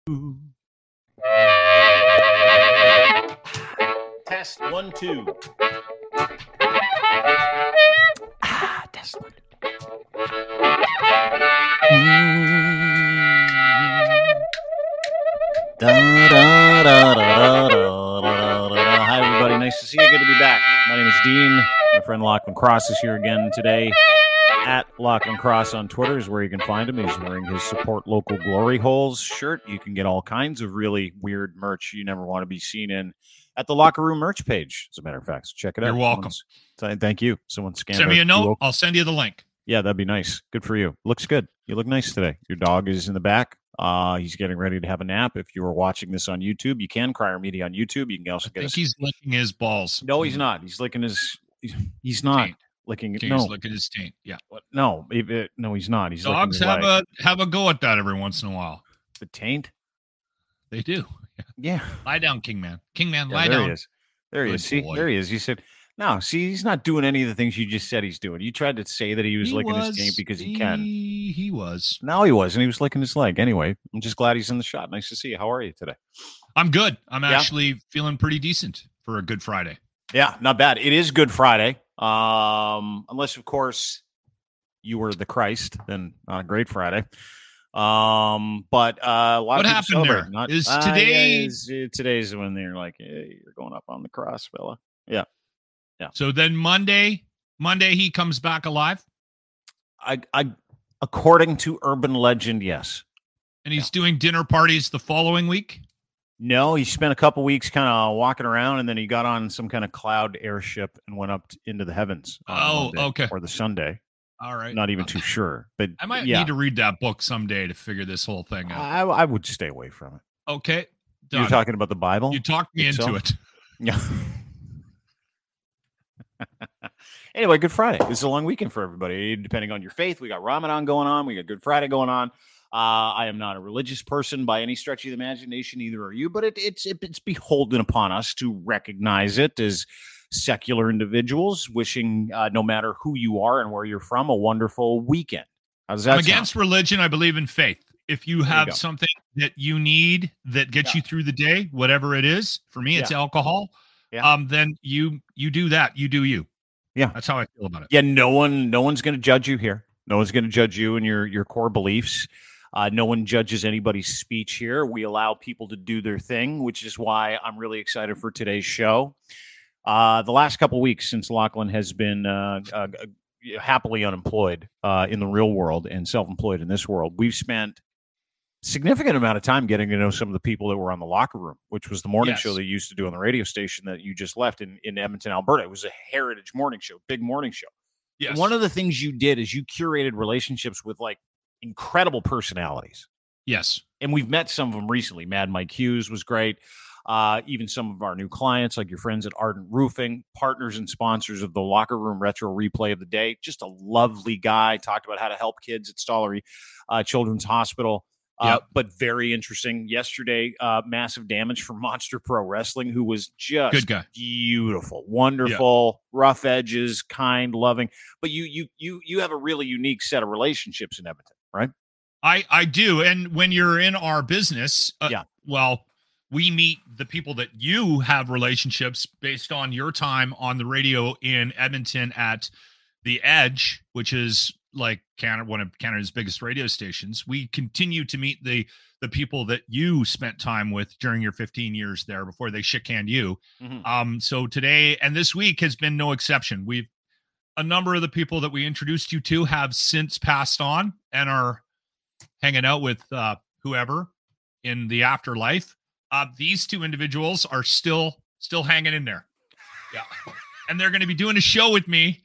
Test 1, 2. Test 1. Hi, everybody. Nice to see you. Good to be back. My name is Dean. My friend Lachlan Cross is here again today. At Lachlan Cross on Twitter is where you can find him. He's wearing his Support Local Glory Holes shirt. You can get all kinds of really weird merch you never want to be seen in at the Locker Room merch page, as a matter of fact. So check it out. You're welcome. Thank you. Someone scanned. Send me a note. I'll send you the link. Yeah, that'd be nice. Good for you. Looks good. You look nice today. Your dog is in the back. He's getting ready to have a nap. If you are watching this on YouTube, you can Crier Media on YouTube. You can also get. He's licking his balls. No, he's not. He's licking his. He's not taint. licking. He's no, licking his taint. Yeah. No, no, he's not. He's dogs have a go at that every once in a while. The taint. They do. Yeah. Lie down, Kingman. Kingman, lie there down. He is. There he Good is. See, boy. there he is. You said. No, see, he's not doing any of the things you just said he's doing. You tried to say that he was licking his taint because he can. He was. No, he wasn't. He was licking his leg. Anyway, I'm just glad he's in the shot. Nice to see you. How are you today? I'm good. I'm actually feeling pretty decent for a Good Friday. Yeah, not bad. It is Good Friday. Unless, of course, you were the Christ, then not a great Friday. But a lot what of happened there? Is today? Today's when they're like, hey, you're going up on the cross, fella. Yeah. So then Monday he comes back alive. I according to urban legend, yes. And he's doing dinner parties the following week. No, he spent a couple weeks kind of walking around, and then he got on some kind of cloud airship and went up into the heavens. Okay. Or the Sunday. All right. Not even too sure, but I might need to read that book someday to figure this whole thing out. I would stay away from it. Okay. Done. You're talking about the Bible? You talked me into it. Yeah. Anyway, Good Friday. This is a long weekend for everybody. Depending on your faith, we got Ramadan going on. We got Good Friday going on. I am not a religious person by any stretch of the imagination. Neither are you. But it's beholden upon us to recognize it as secular individuals wishing, no matter who you are and where you're from, a wonderful weekend. How does that sound? Against religion, I believe in faith. If you have something that you need that gets you through the day, whatever it is, for me, it's alcohol. Yeah. Then you do that. You do you. Yeah. That's how I feel about it. Yeah. No one's going to judge you here. No one's going to judge you and your core beliefs. No one judges anybody's speech here. We allow people to do their thing, which is why I'm really excited for today's show. The last couple of weeks since Lachlan has been happily unemployed in the real world and self-employed in this world, we've spent significant amount of time getting to know some of the people that were on the Locker Room, which was the morning show they used to do on the radio station that you just left in Edmonton, Alberta. It was a heritage morning show, big morning show. Yes. And one of the things you did is you curated relationships with like incredible personalities. Yes. And we've met some of them recently. Mad Mike Hughes was great. Even some of our new clients, like your friends at Ardent Roofing, partners and sponsors of the Locker Room Retro Replay of the Day. Just a lovely guy. Talked about how to help kids at Stollery Children's Hospital. But very interesting. Yesterday, massive damage from Monster Pro Wrestling, who was just good guy. Beautiful, wonderful, rough edges, kind, loving. But you have a really unique set of relationships in Edmonton, right? I do. And when you're in our business, well, we meet the people that you have relationships based on your time on the radio in Edmonton at The Edge, which is like one of Canada's biggest radio stations. We continue to meet the people that you spent time with during your 15 years there before they shit-canned you. Mm-hmm. So today and this week has been no exception. A number of the people that we introduced you to have since passed on and are hanging out with whoever in the afterlife. These two individuals are still hanging in there. Yeah. And they're going to be doing a show with me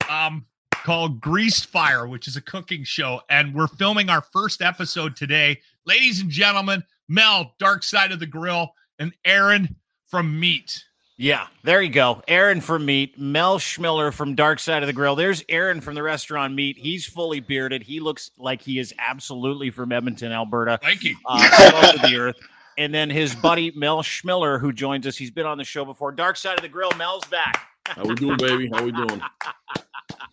called Greased Fire, which is a cooking show. And we're filming our first episode today. Ladies and gentlemen, Mel, Dark Side of the Grill, and Aaron from Meat. Yeah, there you go. Aaron from Meat, Mel Schmiller from Dark Side of the Grill. There's Aaron from the restaurant Meat. He's fully bearded. He looks like he is absolutely from Edmonton, Alberta. Thank you. Salt of the earth. And then his buddy, Mel Schmiller, who joins us. He's been on the show before. Dark Side of the Grill, Mel's back. How we doing, baby? How we doing?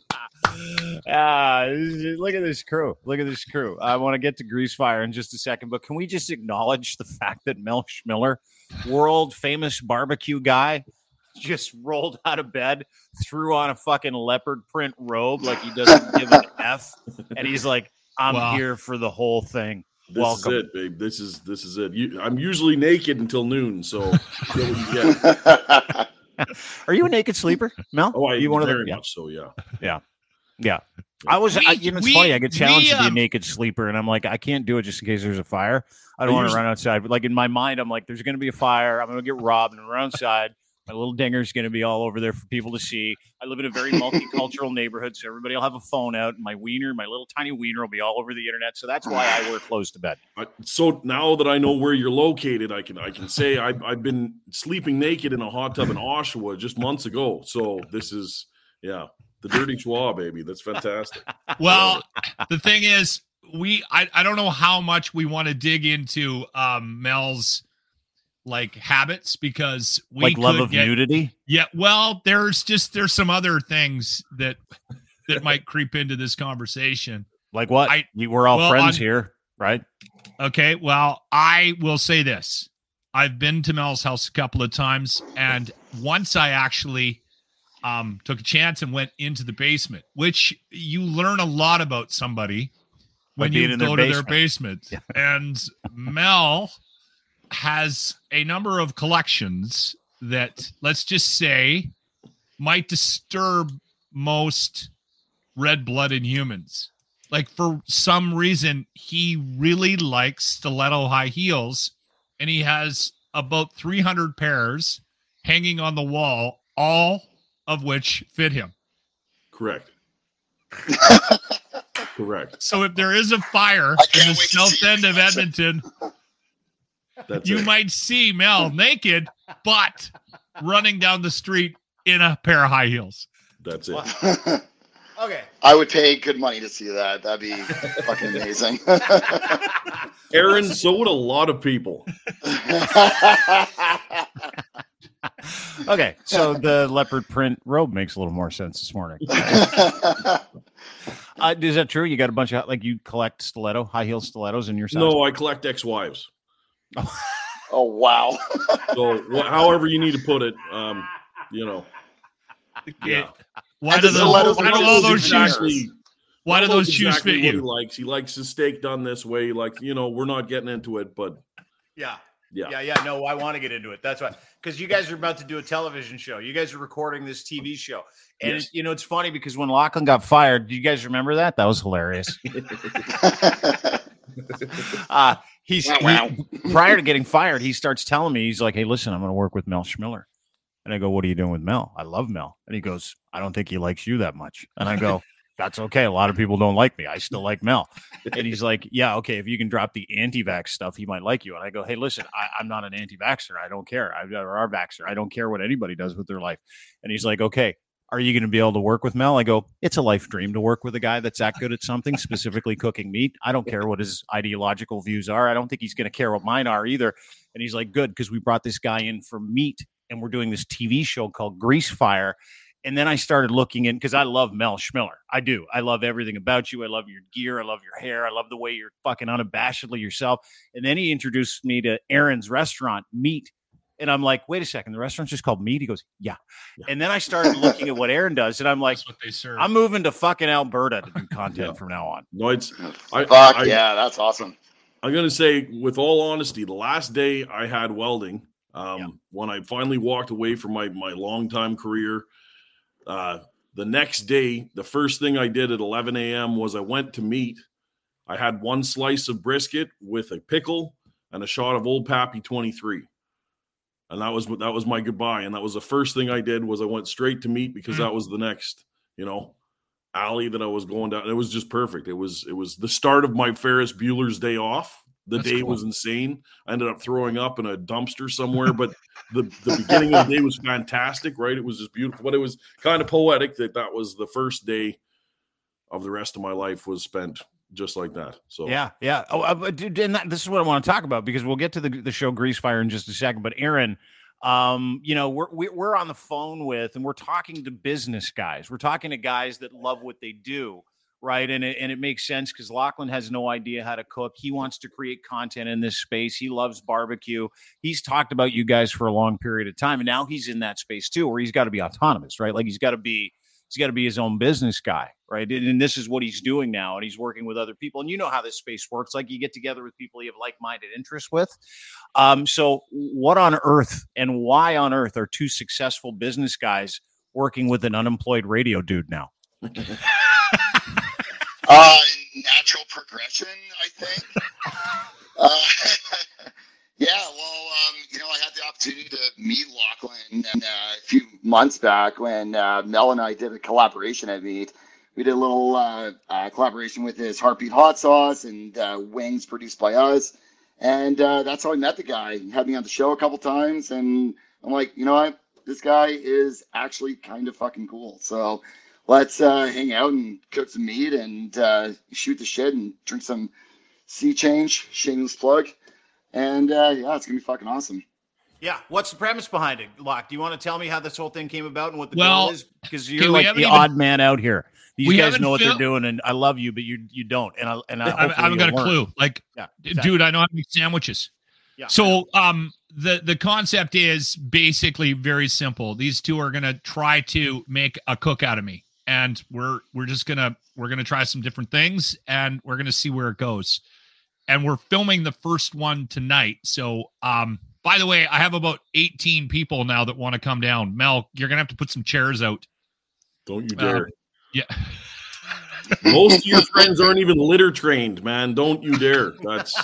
Look at this crew. Look at this crew. I want to get to Grease Fire in just a second, but can we just acknowledge the fact that Mel Schmiller, world famous barbecue guy, just rolled out of bed, threw on a fucking leopard print robe like he doesn't give an F, and he's like, I'm here for the whole thing. This is it, babe. This is it. I'm usually naked until noon, so get what you get. Are you a naked sleeper, Mel? Oh, you one very much so, yeah. I was. It's funny. I get challenged to be a naked sleeper, and I'm like, I can't do it just in case there's a fire. I don't want to run outside. But like in my mind, I'm like, there's going to be a fire. I'm going to get robbed and run outside. My little dinger's going to be all over there for people to see. I live in a very multicultural neighborhood, so everybody will have a phone out. And my little tiny wiener, will be all over the internet. So that's why I wear clothes to bed. So now that I know where you're located, I can say I've been sleeping naked in a hot tub in Oshawa just months ago. So this is, the dirty schwa, baby. That's fantastic. Well, the thing is, I don't know how much we want to dig into Mel's like habits, because we like love of nudity. Yeah. Well, there's some other things that might creep into this conversation. Like what? We're all friends here, right? Okay. Well, I will say this. I've been to Mel's house a couple of times, and once I actually took a chance and went into the basement, which you learn a lot about somebody when you go to their basement. Yeah. And Mel has a number of collections that, let's just say, might disturb most red-blooded humans. Like, for some reason, he really likes stiletto high heels, and he has about 300 pairs hanging on the wall, all of which fit him. Correct. Correct. So if there is a fire in the south end of Edmonton, you might see Mel naked, but running down the street in a pair of high heels. That's it. Okay. I would pay good money to see that. That'd be fucking amazing. Aaron, so would a lot of people. Okay, so the leopard print robe makes a little more sense this morning. Is that true? You got a bunch of, like, you collect high heel stilettos in your size? No, I collect ex-wives. Oh, wow. So however you need to put it, yeah. Why do all those shoes? Why do those shoes fit you? He likes his steak done this way. Like, we're not getting into it, but yeah. No, I want to get into it. That's why, because you guys are about to do a television show. You guys are recording this TV show, and yes. It's funny because when Lachlan got fired, do you guys remember that? That was hilarious. Prior to getting fired, he starts telling me, he's like, "Hey, listen, I'm going to work with Mel Schmiller." And I go, "What are you doing with Mel?" "I love Mel." And he goes, "I don't think he likes you that much." And I go, "That's okay. A lot of people don't like me. I still like Mel." And he's like, "Yeah, okay. If you can drop the anti-vax stuff, he might like you." And I go, "Hey, listen, I'm not an anti-vaxxer. I don't care. I'm a vaxxer. I don't care what anybody does with their life." And he's like, "Okay, are you going to be able to work with Mel?" I go, "It's a life dream to work with a guy that's that good at something, specifically cooking meat. I don't care what his ideological views are. I don't think he's going to care what mine are either." And he's like, "Good, because we brought this guy in for meat, and we're doing this TV show called Grease Fire." And then I started looking in, because I love Mel Schmiller. I do. I love everything about you. I love your gear. I love your hair. I love the way you're fucking unabashedly yourself. And then he introduced me to Aaron's restaurant, Meat. And I'm like, "Wait a second, the restaurant's just called Meat?" He goes, yeah. And then I started looking at what Aaron does, and I'm like, that's what they serve. I'm moving to fucking Alberta to do content from now on. No, that's awesome. I'm going to say, with all honesty, the last day I had welding, when I finally walked away from my longtime career, the next day, the first thing I did at 11 a.m. was I went to Meat. I had one slice of brisket with a pickle and a shot of Old Pappy 23. And that was my goodbye. And that was the first thing I did, was I went straight to Meat, because that was the next, alley that I was going down. It was just perfect. It was the start of my Ferris Bueller's Day Off. The day was insane. I ended up throwing up in a dumpster somewhere, but the beginning of the day was fantastic, right? It was just beautiful. But it was kind of poetic that was the first day of the rest of my life was spent just like that. So yeah. Oh, and this is what I want to talk about, because we'll get to the show Grease Fire in just a second. But Aaron, we're on the phone with, and we're talking to business guys. We're talking to guys that love what they do. Right. And it makes sense because Lachlan has no idea how to cook. He wants to create content in this space. He loves barbecue. He's talked about you guys for a long period of time. And now he's in that space too, where he's got to be autonomous, right? Like he's got to be his own business guy. Right. And this is what he's doing now. And he's working with other people. And you know how this space works. Like you get together with people you have like-minded interests with. So what on earth and why on earth are two successful business guys working with an unemployed radio dude now? Natural progression, I think. I had the opportunity to meet Lachlan a few months back when Mel and I did a collaboration at Meat. We did a little collaboration with his Heartbeat Hot Sauce and wings produced by us. And that's how I met the guy. He had me on the show a couple times, and I'm like, you know what? This guy is actually kind of fucking cool. So let's hang out and cook some meat and shoot the shit and drink some Sea Change, shameless plug. And it's going to be fucking awesome. Yeah. What's the premise behind it, Locke? Do you want to tell me how this whole thing came about and what the goal is? Because you're like the odd man out here. These guys know what they're doing, and I love you, but you don't. And I haven't got a clue. Like, exactly. Dude, I know how to make sandwiches. Yeah. So the concept is basically very simple. These two are going to try to make a cook out of me. And we're gonna try some different things, and we're gonna see where it goes. And we're filming the first one tonight. So, by the way, I have about 18 people now that want to come down. Mel, you're gonna have to put some chairs out. Don't you dare! Yeah. Most of your friends aren't even litter trained, man. Don't you dare! That's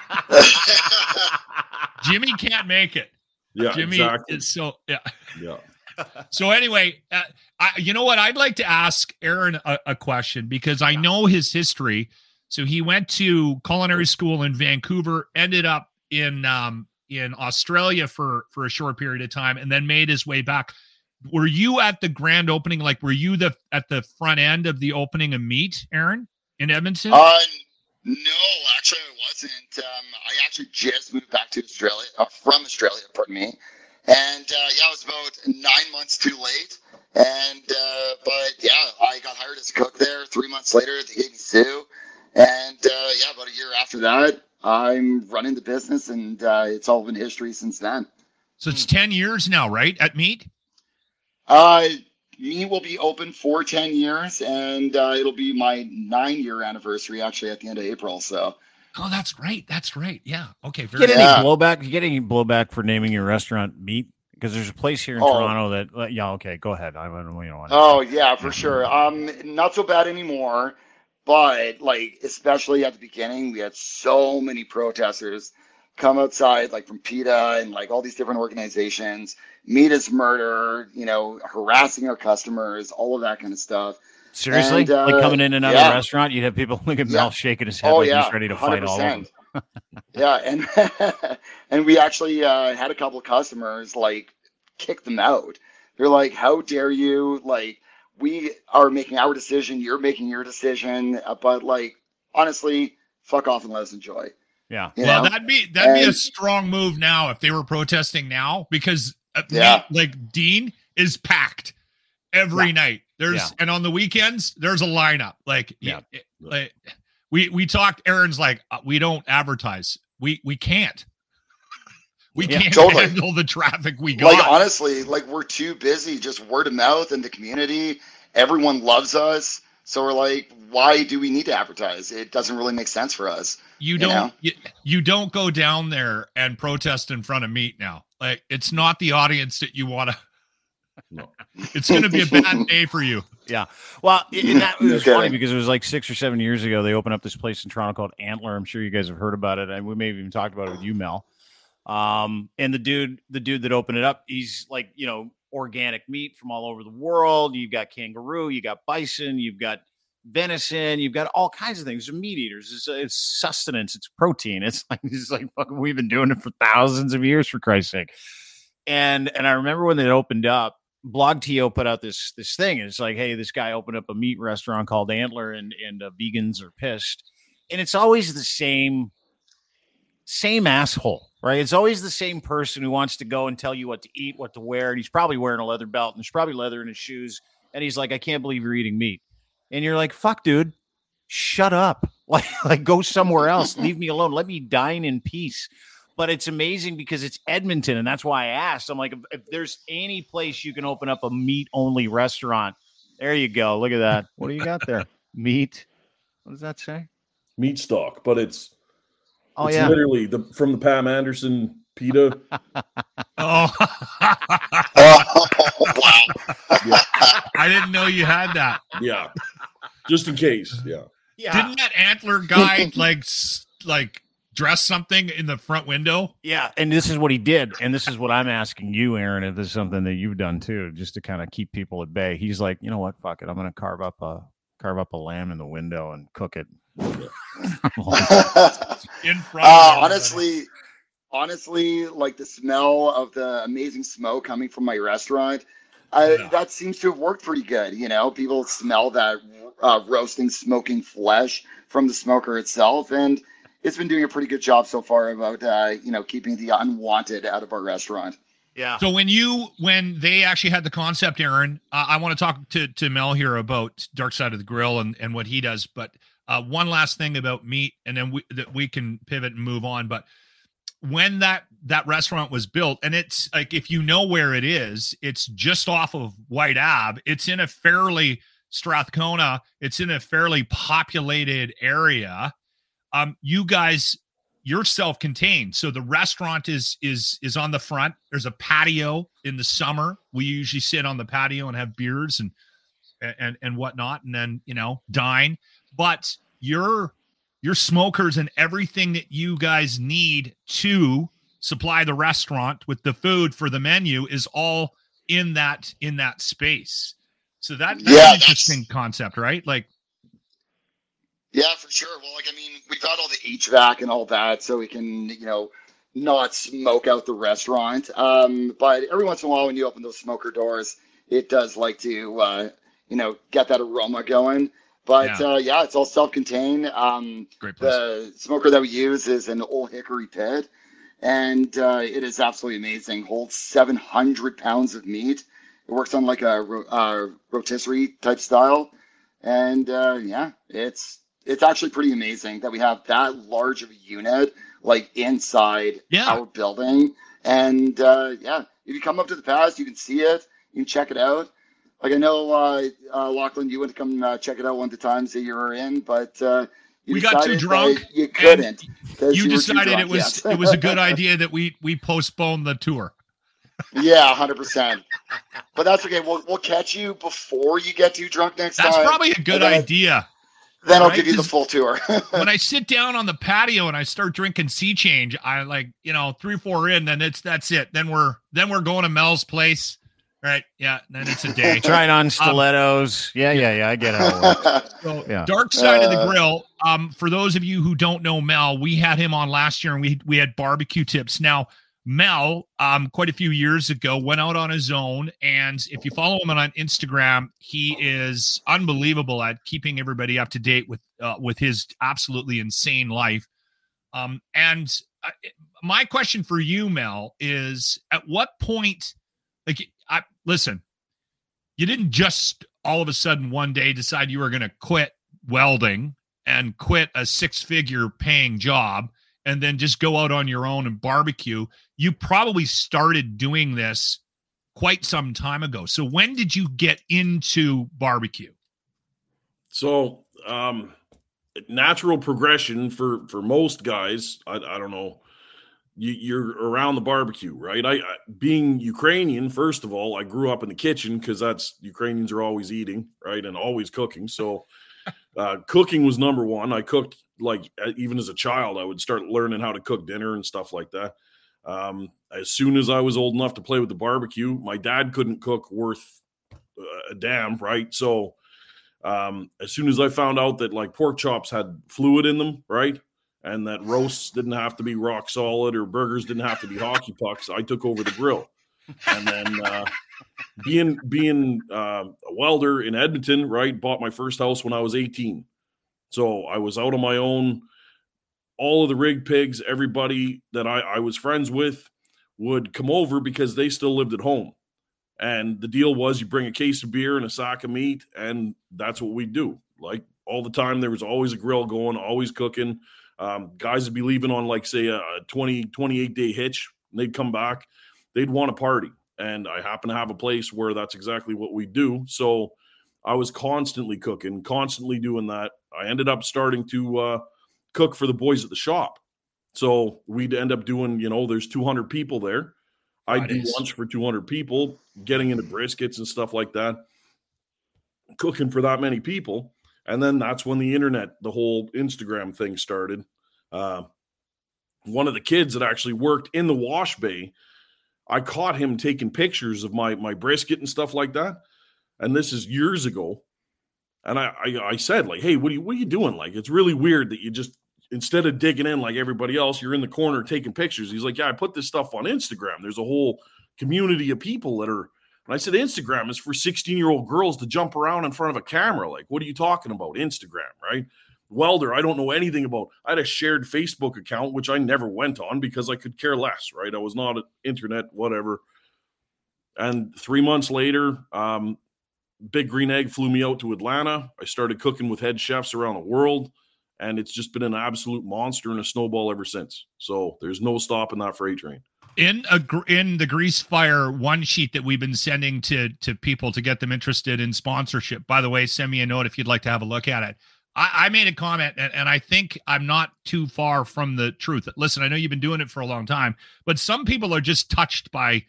Jimmy can't make it. Yeah, Jimmy exactly. is so yeah. Yeah. So anyway, you know what? I'd like to ask Aaron a question because I know his history. So he went to culinary school in Vancouver, ended up in Australia for a short period of time, and then made his way back. Were you at the grand opening? Like, were you at the front end of the opening of Meat, Aaron, in Edmonton? No, actually I wasn't. I actually just moved back to Australia, from Australia, pardon me. And I was about 9 months too late. And I got hired as a cook there. 3 months later, they gave me Sue. And about a year after that, I'm running the business, and it's all been history since then. So it's 10 years now, right, at Meat? Meat will be open for 10 years, and it'll be my 9-year anniversary actually at the end of April. So. Oh, that's right. That's right. Yeah. Okay. Get any blowback? You get any blowback for naming your restaurant Meat? Because there's a place here in Toronto that. Yeah. Okay. Go ahead. I don't know. Oh yeah, for sure. Not so bad anymore, but like especially at the beginning, we had so many protesters come outside, like from PETA and like all these different organizations. Meat is murder. Harassing our customers, all of that kind of stuff. Seriously? And, like coming in and out of the restaurant, you'd have people look at Mel shaking his head he's ready to 100%. Fight all of them. Yeah, and we actually had a couple of customers like kick them out. They're like, "How dare you? Like, we are making our decision. You're making your decision. But like, honestly, fuck off and let us enjoy." Yeah. Well, that'd be a strong move now if they were protesting now because like Dean is packed every night. And on the weekends, there's a lineup. Like, we talked, Aaron's like, we don't advertise. We can't. We can't handle the traffic we got. Like, honestly, like we're too busy, just word of mouth in the community. Everyone loves us. So we're like, why do we need to advertise? It doesn't really make sense for us. You don't go down there and protest in front of Meat now. Like, it's not the audience that you want to. No. It's going to be a bad day for you. Yeah. Well, it was funny because it was like 6 or 7 years ago. They opened up this place in Toronto called Antler. I'm sure you guys have heard about it. And we may have even talked about it with you, Mel. And the dude that opened it up, he's like, organic meat from all over the world. You've got kangaroo, you got bison, you've got venison, you've got all kinds of things. They're meat eaters. It's sustenance. It's protein. It's like fucking, we've been doing it for thousands of years, for Christ's sake. And I remember when they opened up, BlogTO put out this thing, and it's like, hey, this guy opened up a meat restaurant called Antler, and vegans are pissed. And it's always the same same asshole, right? It's always the same person who wants to go and tell you what to eat, what to wear. And he's probably wearing a leather belt and there's probably leather in his shoes. And he's like, I can't believe you're eating meat. And you're like, fuck, dude, shut up. Like go somewhere else. Leave me alone. Let me dine in peace. But it's amazing because it's Edmonton. And that's why I asked. I'm like, if there's any place you can open up a meat only restaurant, there you go. Look at that. What do you got there? Meat. What does that say? Meat stock, but it's yeah, literally from the Pam Anderson pita. Oh, wow. Yeah. I didn't know you had that. Yeah, just in case. Yeah. Didn't that antler guy like dress something in the front window? Yeah, and this is what he did, and this is what I'm asking you, Aaron, if this is something that you've done too, just to kind of keep people at bay. He's like, you know what, fuck it, I'm going to carve up a lamb in the window and cook it. In front. Honestly, like the smell of the amazing smoke coming from my restaurant, that seems to have worked pretty good. You know, people smell that roasting, smoking flesh from the smoker itself, and it's been doing a pretty good job so far about keeping the unwanted out of our restaurant. Yeah. So when they actually had the concept, Aaron, I want to talk to Mel here about Dark Side of the Grill and what he does. But one last thing about meat, and then we can pivot and move on. But when that restaurant was built, and it's like, if you know where it is, it's just off of White Ave. It's in a fairly Strathcona. It's in a fairly populated area. You guys, you're self-contained, so the restaurant is on the front. There's a patio in the summer. We usually sit on the patio and have beers and whatnot, and then dine. But your smokers and everything that you guys need to supply the restaurant with the food for the menu is all in that space. So that's an interesting concept, right? Like. Yeah, for sure. Well, we've got all the HVAC and all that, so we can, not smoke out the restaurant. But every once in a while, when you open those smoker doors, it does like to, get that aroma going. But it's all self-contained. Great place. The smoker that we use is an Old Hickory pit, and it is absolutely amazing. Holds 700 pounds of meat. It works on like a rotisserie type style, and it's actually pretty amazing that we have that large of a unit like inside our building. And if you come up to the pass, you can see it, you can check it out. Like, I know, Lachlan, you went to come check it out one of the times that you were in, but we got too drunk. You couldn't. You decided it was a good idea that we postponed the tour. Yeah, 100%. But that's okay. We'll catch you before you get too drunk next time. That's probably a good idea. Then I'll give you the full tour. When I sit down on the patio and I start drinking Sea Change, I 3 or 4 in, then that's it. Then we're going to Mel's place. Right. Yeah. Then it's a day. Trying on stilettos. Yeah. I get it. So, Dark Side of the Grill. For those of you who don't know Mel, we had him on last year and we had barbecue tips. Now, Mel, quite a few years ago, went out on his own. And if you follow him on Instagram, he is unbelievable at keeping everybody up to date with his absolutely insane life. And my question for you, Mel, is at what point, listen, you didn't just all of a sudden one day decide you were going to quit welding and quit a 6-figure paying job and then just go out on your own and barbecue. You probably started doing this quite some time ago. So when did you get into barbecue? So, natural progression for most guys, I don't know, you're around the barbecue, right? I being Ukrainian, first of all, I grew up in the kitchen because that's Ukrainians are always eating, right? And always cooking. So cooking was number one. I cooked even as a child, I would start learning how to cook dinner and stuff like that. As soon as I was old enough to play with the barbecue, my dad couldn't cook worth a damn, right? So as soon as I found out that like pork chops had fluid in them, right? And that roasts didn't have to be rock solid or burgers didn't have to be hockey pucks, I took over the grill. And then being a welder in Edmonton, right, bought my first house when I was 18. So I was out on my own all of the rig pigs, everybody that I was friends with would come over because they still lived at home. And the deal was you bring a case of beer and a sack of meat, and that's what we do. Like all the time, there was always a grill going, always cooking. Guys would be leaving on, like, say, a 28-day hitch. And they'd come back. They'd want a party. And I happen to have a place where that's exactly what we do. So I was constantly cooking, constantly doing that. I ended up starting to cook for the boys at the shop. So we'd end up doing, there's 200 people there. I'd do lunch for 200 people, getting into briskets and stuff like that, cooking for that many people. And then that's when the internet, the whole Instagram thing started. One of the kids that actually worked in the wash bay, I caught him taking pictures of my brisket and stuff like that. And this is years ago. And I said, like, hey, what are you doing? Like, it's really weird that you just, instead of digging in like everybody else, you're in the corner taking pictures. He's like, yeah, I put this stuff on Instagram. There's a whole community of people that are, and I said, Instagram is for 16-year-old girls to jump around in front of a camera. Like, what are you talking about? Instagram, right? Welder, I don't know anything about. I had a shared Facebook account, which I never went on because I could care less, right? I was not an internet, whatever. And 3 months later, Big Green Egg flew me out to Atlanta. I started cooking with head chefs around the world. And it's just been an absolute monster and a snowball ever since. So there's no stopping that freight train. In the Grease Fire one sheet that we've been sending to people to get them interested in sponsorship. By the way, send me a note if you'd like to have a look at it. I made a comment, and I think I'm not too far from the truth. Listen, I know you've been doing it for a long time, but some people are just touched by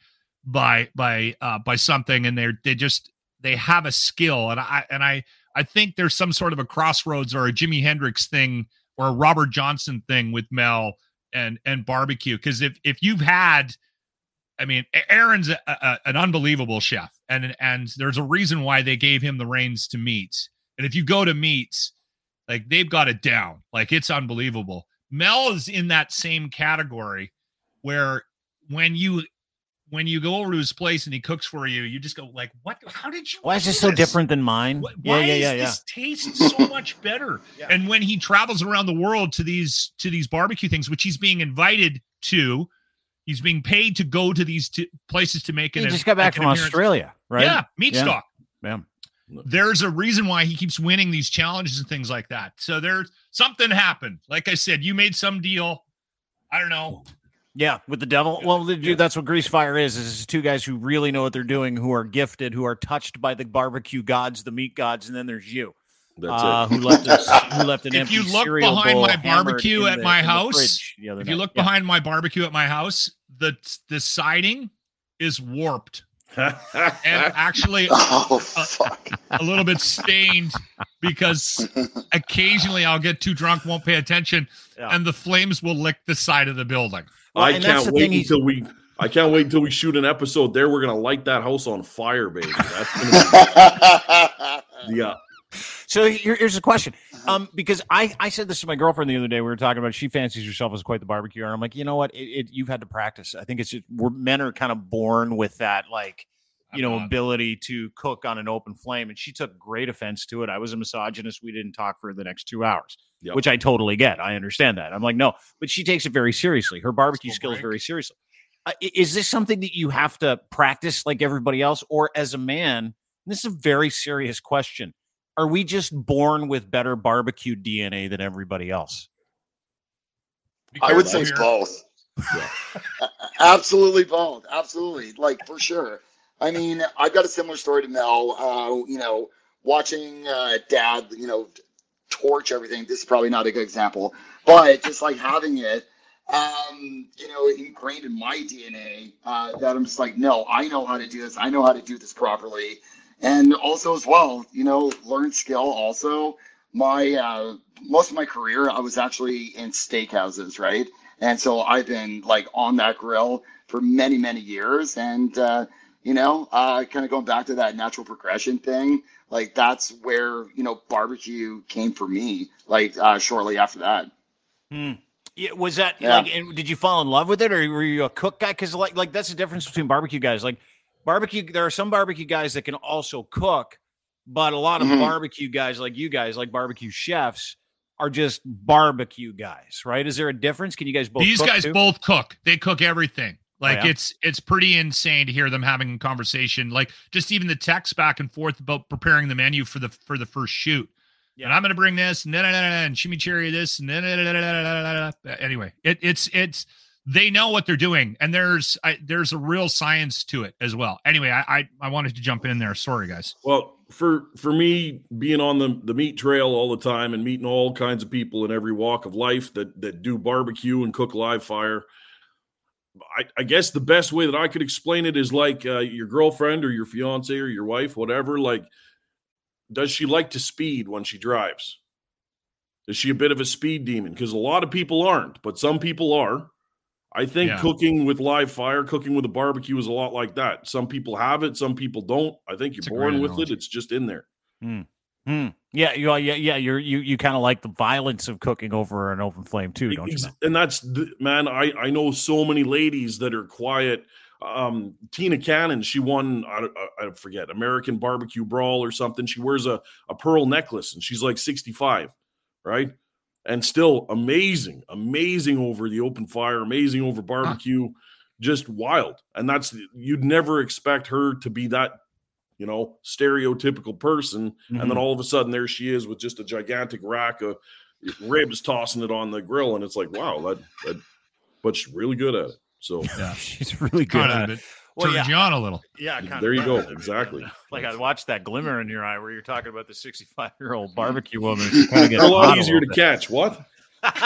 something, and they have a skill, and I think there's some sort of a Crossroads or a Jimi Hendrix thing or a Robert Johnson thing with Mel and barbecue. Because if you've had, I mean, Aaron's an unbelievable chef, and there's a reason why they gave him the reins to Meats. And if you go to Meats, like, they've got it down, like, it's unbelievable. Mel is in that same category where when you go over to his place and he cooks for you, you just go like, what? How did you? Why is this so different than mine? Why does this taste so much better? Yeah. And when he travels around the world to these barbecue things, which he's being invited to, he's being paid to go to these places to make it. He just got back from Australia, right? Yeah, Meat Stock. Yeah. There's a reason why he keeps winning these challenges and things like that. So there's something happened. Like I said, you made some deal. I don't know. Yeah, with the devil. Well, dude, that's what Grease Fire is. Is two guys who really know what they're doing, who are gifted, who are touched by the barbecue gods, the meat gods, and then there's you. That's it. Who left an empty cereal bowl. If you look behind my barbecue at my house, the siding is warped. And actually a little bit stained because occasionally I'll get too drunk, won't pay attention, and the flames will lick the side of the building. Well, I can't wait until we shoot an episode there. We're gonna light that house on fire, baby. That's gonna be, yeah. So here's a question. Because I said this to my girlfriend the other day. We were talking about, she fancies herself as quite the barbecuer. I'm like, you know what? You've had to practice. I think it's just, men are kind of born with that, like, ability to cook on an open flame. And she took great offense to it. I was a misogynist. We didn't talk for the next 2 hours, which I totally get. I understand that. I'm like, no, but she takes it very seriously. Her barbecue skills very seriously. Is this something that you have to practice like everybody else? Or as a man, this is a very serious question, are we just born with better barbecue DNA than everybody else? I would say both. Yeah. Absolutely both. Absolutely. Like, for sure. I mean, I've got a similar story to Mel, watching dad, torch everything. This is probably not a good example, but just like having it, ingrained in my DNA, that I'm just like, no, I know how to do this. I know how to do this properly. And also as well, learn skill also. My most of my career, I was actually in steakhouses, right? And so I've been like on that grill for many, many years. And, kind of going back to that natural progression thing, like that's where, barbecue came for me, like shortly after that. Yeah, was that like, and did you fall in love with it, or were you a cook guy? Because like that's the difference between barbecue guys. Like barbecue, there are some barbecue guys that can also cook, but a lot of barbecue guys like you guys, like barbecue chefs, are just barbecue guys, right? Is there a difference? Can you guys both? These cook guys too? both cook. They cook everything. Like Oh, yeah? it's pretty insane to hear them having a conversation. Like just even the text back and forth about preparing the menu for the first shoot. Yeah. And I'm going to bring this and chimichurri this and anyway, it's they know what they're doing, and there's a real science to it as well. Anyway, I wanted to jump in there. Sorry, guys. Well, for me, being on the meat trail all the time and meeting all kinds of people in every walk of life that do barbecue and cook live fire, I guess the best way that I could explain it is like your girlfriend or your fiance or your wife, whatever. Like, does she like to speed when she drives? Is she a bit of a speed demon? Because a lot of people aren't, but some people are. I think cooking with live fire, cooking with a barbecue is a lot like that. Some people have it, some people don't. I think you're born with it. It's just in there. Yeah, you kind of like the violence of cooking over an open flame too, don't you? And that's man. I know so many ladies that are quiet. Tina Cannon, she won. I forget, American Barbecue Brawl or something. She wears a pearl necklace, and she's like 65, right? And still amazing over the open fire, amazing over barbecue, just wild. And you'd never expect her to be that, stereotypical person. Mm-hmm. And then all of a sudden there she is with just a gigantic rack of ribs, tossing it on the grill. And it's like, wow, but she's really good at it. So yeah, she's really good at it. Turns you on a little. Yeah, there you go. Exactly. Like I watched that glimmer in your eye where you're talking about the 65-year-old barbecue woman. It's a lot easier to catch. What? Okay,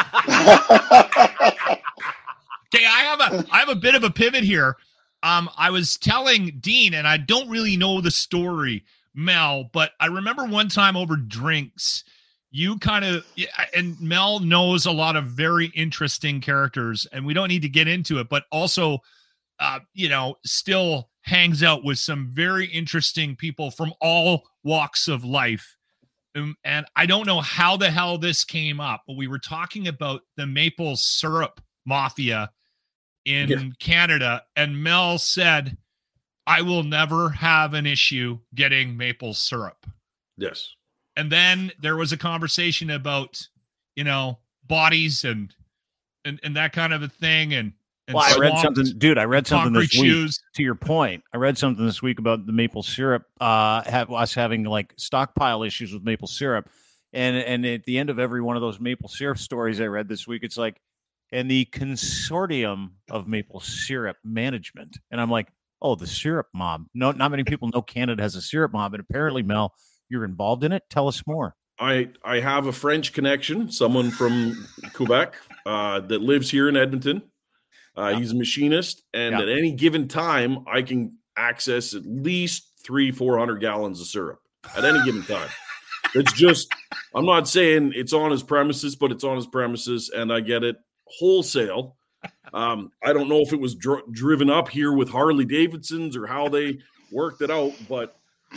I have a bit of a pivot here. I was telling Dean, and I don't really know the story, Mel, but I remember one time over drinks, you and Mel knows a lot of very interesting characters, and we don't need to get into it, but also, still hangs out with some very interesting people from all walks of life. And I don't know how the hell this came up, but we were talking about the maple syrup mafia in Canada, and Mel said, I will never have an issue getting maple syrup. Yes. And then there was a conversation about, bodies and that kind of a thing. And I read something, dude. I read something this week. Shoes. To your point, I read something this week about the maple syrup. Us having like stockpile issues with maple syrup, and at the end of every one of those maple syrup stories I read this week, it's like, and the consortium of maple syrup management, and I'm like, oh, the syrup mob. No, not many people know Canada has a syrup mob, and apparently, Mel, you're involved in it. Tell us more. I have a French connection, someone from Quebec that lives here in Edmonton. He's a machinist, and at any given time, I can access at least 300-400 gallons of syrup at any given time. It's just, I'm not saying it's on his premises, but it's on his premises, and I get it wholesale. I don't know if it was driven up here with Harley Davidsons or how they worked it out, but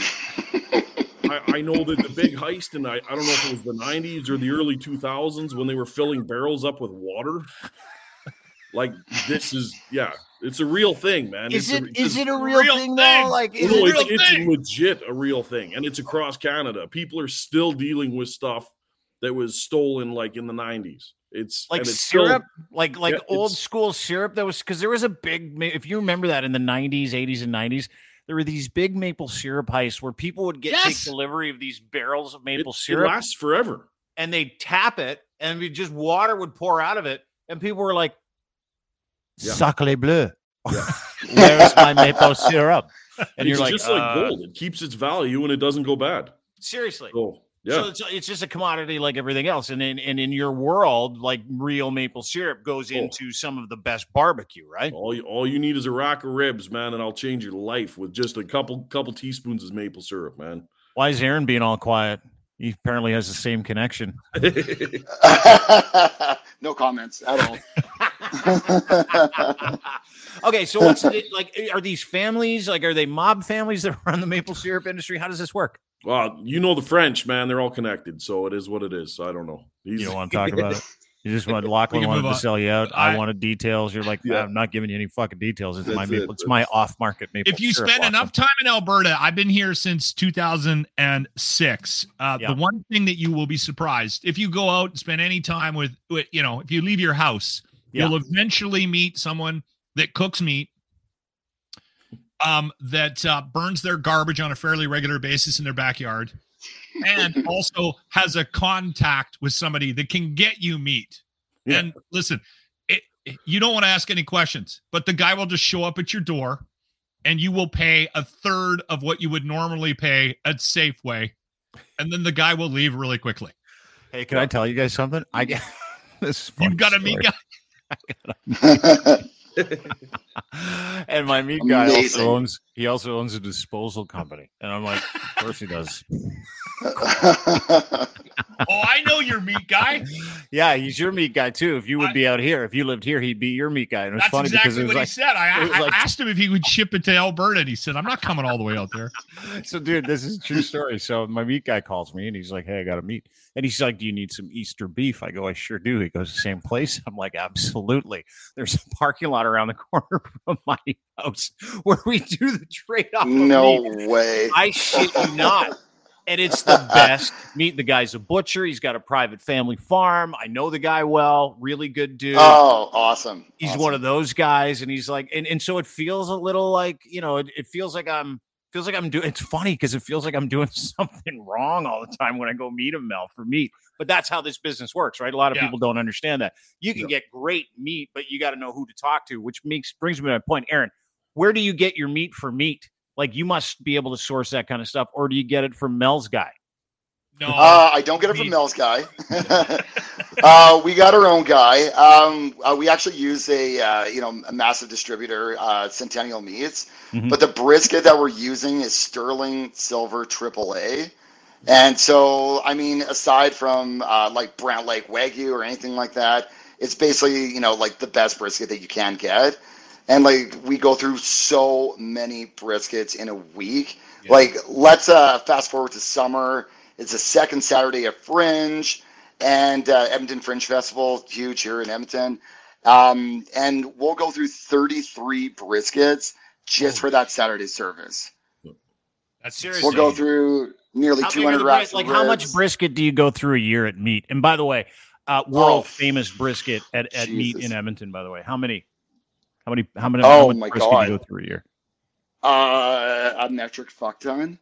I know that the big heist, and I don't know if it was the 90s or the early 2000s when they were filling barrels up with water. Like, this is, it's a real thing, man. Is it a real thing, though? Like, it's legit a real thing, and it's across Canada. People are still dealing with stuff that was stolen, like, in the 90s. It's like syrup, still, old school syrup. That was because there was a big, if you remember that in the 90s, 80s, and 90s, there were these big maple syrup heists where people would take delivery of these barrels of maple syrup. It lasts forever. And they'd tap it, and just water would pour out of it, and people were like, Sacre bleu. Where's my maple syrup? And it's just like gold. It keeps its value and it doesn't go bad. Seriously. So it's just a commodity like everything else. And in your world, like real maple syrup goes into some of the best barbecue, right? All you need is a rack of ribs, man, and I'll change your life with just a couple teaspoons of maple syrup, man. Why is Aaron being all quiet? He apparently has the same connection. No comments at all. Okay, so what's it like? Are these families, like, are they mob families that run the maple syrup industry? How does this work? Well, the French, man, they're all connected, so it is what it is. So I don't know. You don't want to talk about it? You just want Lachlan wanted to sell you out. I wanted details. You're like, I'm not giving you any fucking details. It's my maple. It's my off-market maple. If you spend enough time in Alberta, I've been here since 2006. The one thing that you will be surprised if you go out and spend any time with if you leave your house, you'll eventually meet someone that cooks meat, that burns their garbage on a fairly regular basis in their backyard, and also has a contact with somebody that can get you meat. Yeah. And listen, you don't want to ask any questions, but the guy will just show up at your door and you will pay a third of what you would normally pay at Safeway. And then the guy will leave really quickly. Hey, can I tell you guys something? I get this. You've got a meat guy. And my meat guy also owns a disposal company, and I'm like, of course he does. Oh, I know your meat guy. Yeah, he's your meat guy too. If you would be out here, if you lived here, he'd be your meat guy. And it was funny exactly because it was what he said. I asked him if he would ship it to Alberta, and he said, "I'm not coming all the way out there." So, dude, this is a true story. So my meat guy calls me, and he's like, "Hey, I got a meat." And he's like, "Do you need some Easter beef?" I go, "I sure do." He goes, "The same place?" I'm like, "Absolutely." There's a parking lot around the corner from my house where we do the trade-off. No way. I shit you not. And it's the best meat. The guy's a butcher. He's got a private family farm. I know the guy well. Really good dude. Oh, awesome. He's one of those guys. And he's like, and so it feels a little like, it feels like I'm doing, it's funny because it feels like I'm doing something wrong all the time when I go meet him, Mel, for meat. But that's how this business works, right? A lot of people don't understand that. You can get great meat, but you got to know who to talk to, which brings me to my point. Aaron, where do you get your meat for meat? Like, you must be able to source that kind of stuff, or do you get it from Mel's guy? No, I don't get it from Mel's guy. We got our own guy. We actually use a massive distributor, Centennial Meats, but the brisket that we're using is Sterling Silver AAA. And so, I mean, aside from like Brown Lake Wagyu or anything like that, it's basically, like the best brisket that you can get. And like, we go through so many briskets in a week. Yeah. Like, let's fast forward to summer. It's the second Saturday of Fringe, and Edmonton Fringe Festival, huge here in Edmonton. And we'll go through 33 briskets just for that Saturday service. That's serious. We'll go through nearly 200 racks. Like, how much brisket do you go through a year at Meat? And by the way, world famous brisket at Meat in Edmonton. By the way, how many? How much brisket do you go through a year? A metric fuck ton.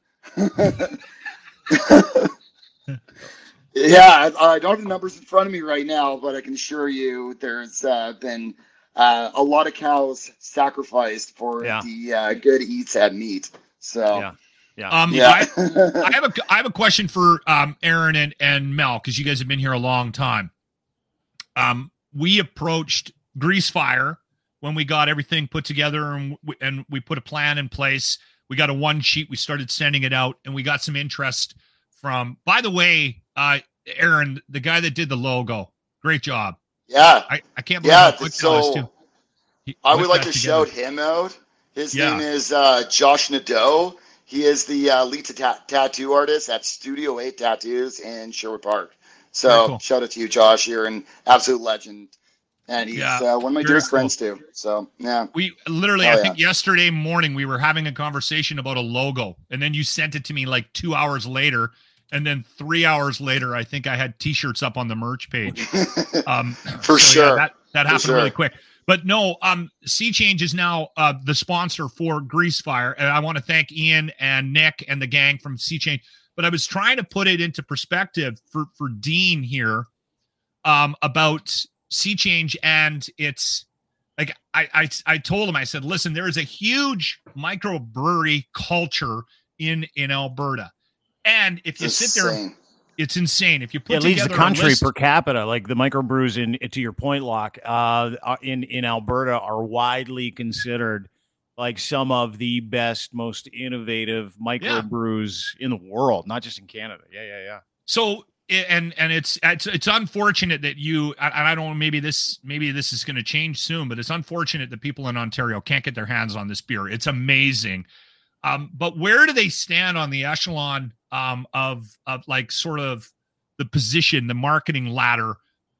Yeah, I don't have the numbers in front of me right now, but I can assure you there's been a lot of cows sacrificed for the good eats at Meat. So I have a question for Aaron and Mel, because you guys have been here a long time. We approached Grease Fire when we got everything put together and we put a plan in place. We got a one sheet. We started sending it out, and we got some interest from, by the way, Aaron, the guy that did the logo. Great job. Yeah. I can't believe how quick that was too. I would like to shout him out. His name is Josh Nadeau. He is the lead tattoo artist at Studio 8 Tattoos in Sherwood Park. So cool. Shout out to you, Josh. You're an absolute legend. And he's one of my dearest friends too. So yeah, we literally, I think yesterday morning we were having a conversation about a logo, and then you sent it to me like 2 hours later, and then 3 hours later, I think I had T-shirts up on the merch page. For sure, that happened really quick. But no, Sea Change is now the sponsor for Grease Fire, and I want to thank Ian and Nick and the gang from Sea Change. But I was trying to put it into perspective for Dean here about Sea Change, and it's like I told him, I said, listen, there is a huge microbrewery culture in Alberta, and if you sit there, it's insane. If you put it leads the country per capita, like the microbrews to your point, Locke, in Alberta are widely considered like some of the best, most innovative microbrews in the world, not just in Canada. Yeah. So. And it's unfortunate that you, and I don't know, maybe this is going to change soon, but it's unfortunate that people in Ontario can't get their hands on this beer. It's amazing. But where do they stand on the echelon of like sort of the position, the marketing ladder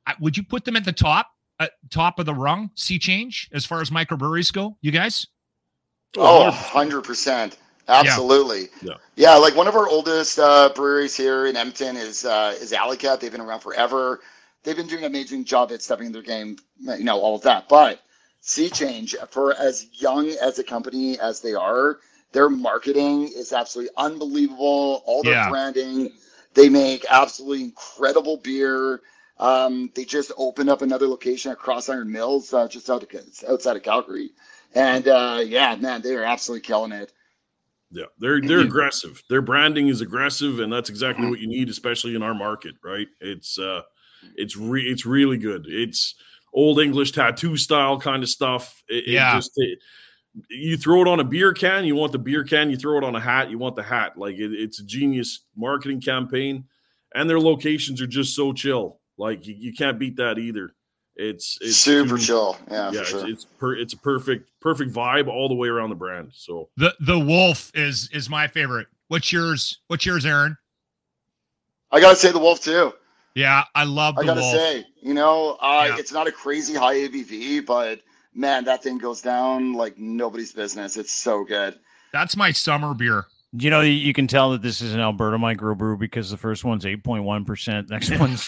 would you put them at the top of the rung, Sea Change, as far as microbreweries go, you guys? Oh, 100%. Absolutely. Yeah. Like one of our oldest breweries here in Edmonton is Alley Cat. They've been around forever. They've been doing an amazing job at stepping their game, all of that. But Sea Change, for as young as a company as they are, their marketing is absolutely unbelievable. All their branding, they make absolutely incredible beer. They just opened up another location at Cross Iron Mills, just outside of Calgary. And man, they are absolutely killing it. Yeah, they're aggressive. Their branding is aggressive, and that's exactly what you need, especially in our market, right? It's really good. It's old English tattoo style kind of stuff. You throw it on a beer can, you want the beer can. You throw it on a hat, you want the hat. Like it's a genius marketing campaign, and their locations are just so chill. Like you can't beat that either. It's super chill. Yeah, for sure. It's a perfect vibe all the way around the brand. So the Wolf is my favorite. What's yours, Aaron? I gotta say the Wolf too. Yeah, I love the Wolf. I gotta say, it's not a crazy high ABV, but man, that thing goes down like nobody's business. It's so good. That's my summer beer. You can tell that this is an Alberta microbrew because the first one's 8.1%, next one's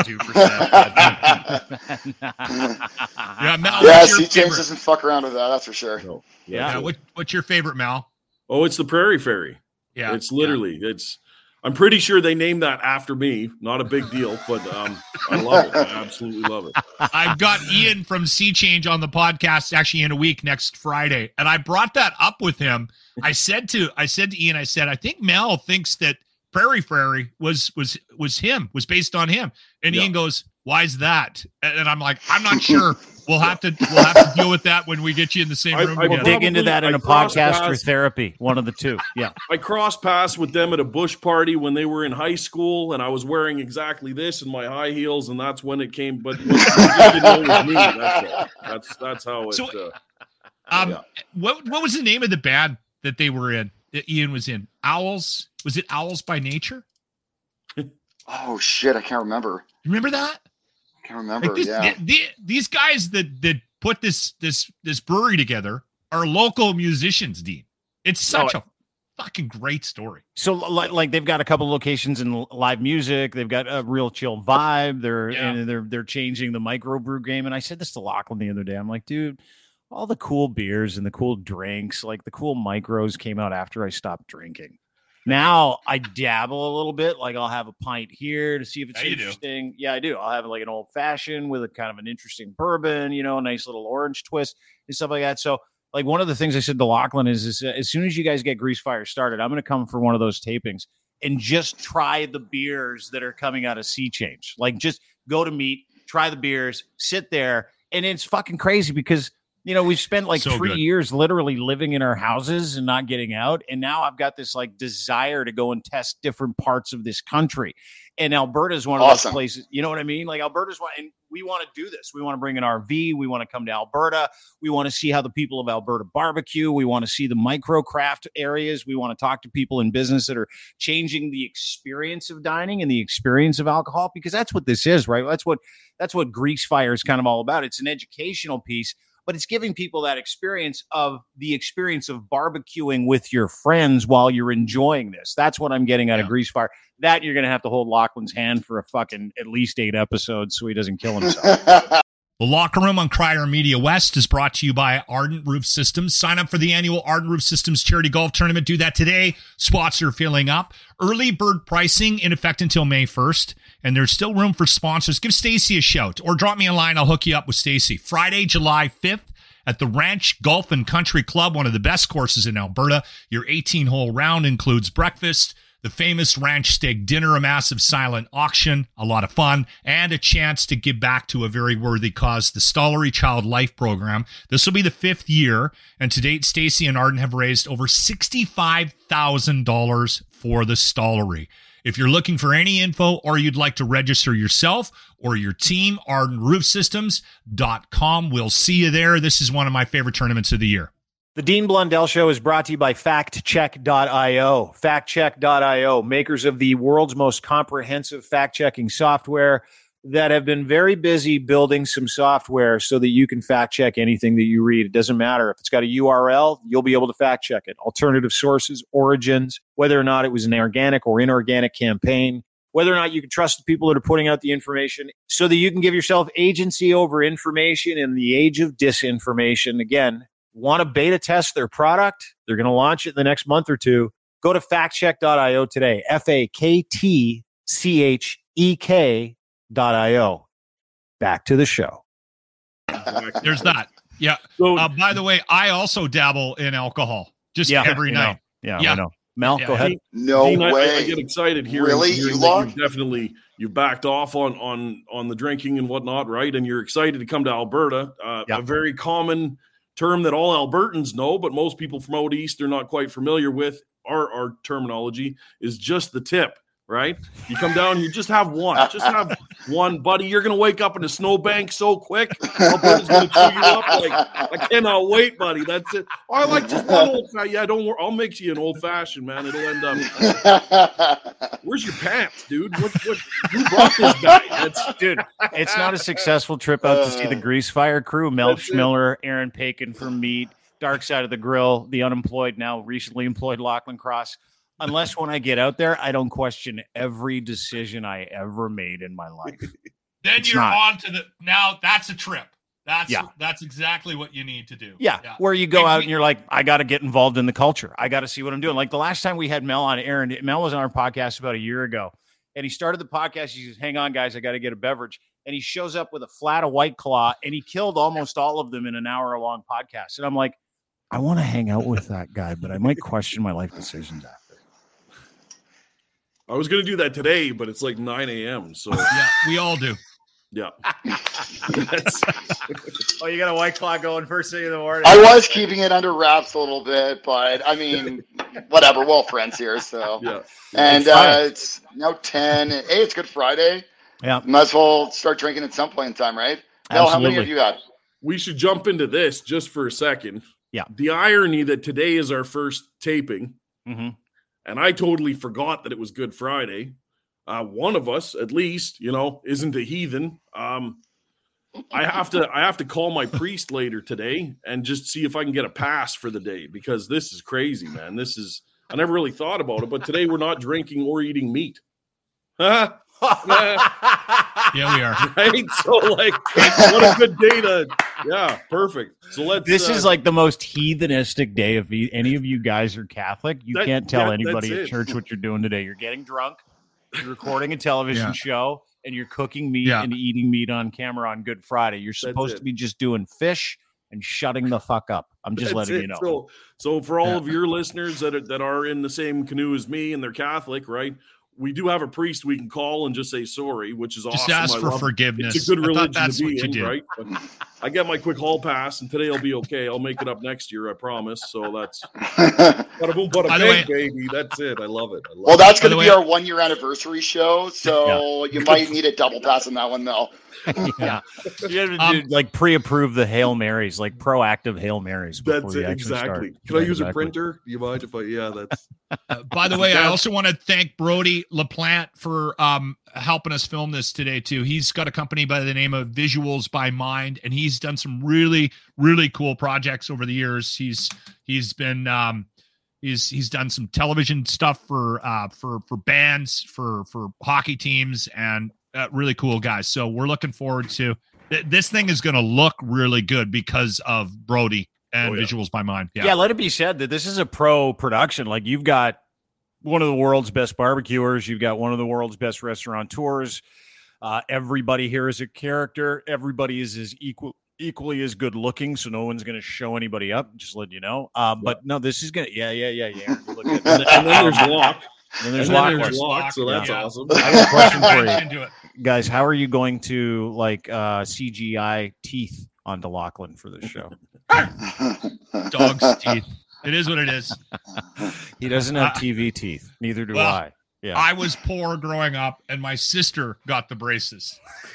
6.2%. Sea Change doesn't fuck around with that. That's for sure. No. Yeah. What's your favorite, Mal? Oh, it's the Prairie Fairy. Yeah, it's literally I'm pretty sure they named that after me. Not a big deal, but I love it. I absolutely love it. I've got Ian from Sea Change on the podcast actually in a week next Friday, and I brought that up with him. I said to Ian, I think Mel thinks that Prairie Fairy was based on him, and Ian goes, "Why is that?" And I'm like, "I'm not sure. We'll have to deal with that when we get you in the same room." We'll dig into that in a podcast or therapy, one of the two. Yeah, I crossed paths with them at a bush party when they were in high school, and I was wearing exactly this in my high heels, and that's when it came. But didn't know it was me. That's how it. So, what was the name of the band that they were in? That Ian was in? Owls? Was it Owls by Nature? Oh shit, I can't remember. You remember that? I can't remember. These guys that put this brewery together are local musicians, Dean. It's such a fucking great story. So like they've got a couple locations in live music. They've got a real chill vibe. They're changing the microbrew game. And I said this to Lachlan the other day. I'm like, dude, all the cool beers and the cool drinks, like the cool micros came out after I stopped drinking. Now I dabble a little bit. Like I'll have a pint here to see if it's interesting. Yeah, I do. I'll have like an old fashioned with a kind of an interesting bourbon, a nice little orange twist and stuff like that. So like one of the things I said to Lachlan is as soon as you guys get Grease Fire started, I'm going to come for one of those tapings and just try the beers that are coming out of Sea Change. Like just go to meet, try the beers, sit there. And it's fucking crazy because we've spent like 3 years literally living in our houses and not getting out. And now I've got this like desire to go and test different parts of this country. And Alberta is one of those places, you know what I mean? Like Alberta's one, and we want to do this. We want to bring an RV. We want to come to Alberta. We want to see how the people of Alberta barbecue. We want to see the micro craft areas. We want to talk to people in business that are changing the experience of dining and the experience of alcohol, because that's what this is, right? That's what Grease Fire is kind of all about. It's an educational piece, but it's giving people that experience of barbecuing with your friends while you're enjoying this. That's what I'm getting out of Grease Fire. That you're going to have to hold Lachlan's hand for a fucking at least 8 episodes so he doesn't kill himself. The Locker Room on Crier Media West is brought to you by Ardent Roof Systems. Sign up for the annual Ardent Roof Systems Charity Golf Tournament. Do that today. Spots are filling up. Early bird pricing in effect until May 1st. And there's still room for sponsors. Give Stacy a shout or drop me a line. I'll hook you up with Stacy. Friday, July 5th at the Ranch Golf and Country Club, one of the best courses in Alberta. Your 18-hole round includes breakfast, the famous ranch steak dinner, a massive silent auction, a lot of fun, and a chance to give back to a very worthy cause, the Stollery Child Life Program. This will be the 5th year, and to date, Stacy and Arden have raised over $65,000 for the Stollery. If you're looking for any info or you'd like to register yourself or your team, ArdenRoofSystems.com. We'll see you there. This is one of my favorite tournaments of the year. The Dean Blundell Show is brought to you by FactCheck.io. FactCheck.io, makers of the world's most comprehensive fact-checking software. that have been very busy building some software so that you can fact check anything that you read. It doesn't matter if it's got a URL, you'll be able to fact check it. Alternative sources, origins, whether or not it was an organic or inorganic campaign, whether or not you can trust the people that are putting out the information so that you can give yourself agency over information in the age of disinformation. Again, want to beta test their product? They're going to launch it in the next month or two. Go to factcheck.io today. FAKTCHEK.io. Back to the show. There's that. Yeah. So, by the way, I also dabble in alcohol just every night. Yeah, I know. Mel, go ahead. No Dean, way. I get excited here. Really? You've backed off on the drinking and whatnot, right? And you're excited to come to Alberta. A very common term that all Albertans know, but most people from out east are not quite familiar with. Our terminology is just the tip, right? You come down, you just have one. Just have one, buddy. You're going to wake up in a snowbank so quick. Alberta's going to chew you up. Like, I cannot wait, buddy. That's it. Oh, I like just one old-fashioned. Yeah, don't worry. I'll make you an old-fashioned, man. It'll end up. Where's your pants, dude? Who brought this guy? Dude, it's not a successful trip out to see the Grease Fire crew. Mel Schmiller, Aaron Pakin from Meat, Dark Side of the Grill, the unemployed, now recently employed Lachlan Cross. Unless when I get out there, I don't question every decision I ever made in my life. Then you're on to now that's a trip. That's exactly what you need to do. Yeah. Where you go out and you're like, I got to get involved in the culture. I got to see what I'm doing. Like the last time we had Mel on, Mel was on our podcast about a year ago, and he started the podcast. He says, hang on, guys, I got to get a beverage. And he shows up with a flat of White Claw, and he killed almost all of them in an hour-long podcast. And I'm like, I want to hang out with that guy, but I might question my life decisions after. I was going to do that today, but it's like 9 a.m. So yeah, we all do. Yeah. Oh, you got a White Claw going first thing in the morning. I was keeping it under wraps a little bit, but I mean, whatever. We're all friends here, so. Yeah. And it's now 10. Hey, it's Good Friday. Yeah. Might as well start drinking at some point in time, right? Mel, how many have you had? We should jump into this just for a second. Yeah. The irony that today is our first taping. Mm-hmm. And I totally forgot that it was Good Friday. One of us, at least, isn't a heathen. I have to call my priest later today and just see if I can get a pass for the day, because this is crazy, man. I never really thought about it, but today we're not drinking or eating meat. Yeah, we are. Right? So, what a good day perfect. So let's. This is like the most heathenistic day. If any of you guys are Catholic, you can't tell anybody at church what you're doing today. You're getting drunk, you're recording a television show, and you're cooking meat and eating meat on camera on Good Friday. You're supposed to be just doing fish and shutting the fuck up. I'm just letting you know. So for all of your listeners that are in the same canoe as me and they're Catholic, right? We do have a priest we can call and just say sorry, which is awesome. Just ask for forgivease. It's a good religion to be in, right? But I get my quick hall pass, and today I'll be okay. I'll make it up next year, I promise. So that's bada boom, bada bang, baby. That's it. I love it. Well, that's going to be our 1 year anniversary show, so you might need a double pass on that one, Mel. Yeah, you have to do, pre-approve the Hail Marys, proactive Hail Marys. That's it, exactly. Can I use a printer? Do you mind if I? Yeah, that's. By the way, I also want to thank Brody LaPlante for helping us film this today too. He's got a company by the name of Visuals by Mind, and he's done some really, really cool projects over the years. He's been he's done some television stuff for bands, for hockey teams, and really cool guys. So we're looking forward to this thing is going to look really good because of Brody and Visuals by Mind. Yeah, let it be said that this is a pro production. Like, you've got one of the world's best barbecuers. You've got one of the world's best restaurateurs. Everybody here is a character. Everybody is equally as good looking, so no one's going to show anybody up. Just letting you know. But no, this is going to, yeah. And then there's Locke. And there's Locke, so that's awesome. I have a question for you. Guys, how are you going to CGI teeth onto Lachlan for this show? Dog's teeth. It is what it is. He doesn't have TV teeth. Neither do I. Yeah. I was poor growing up, and my sister got the braces.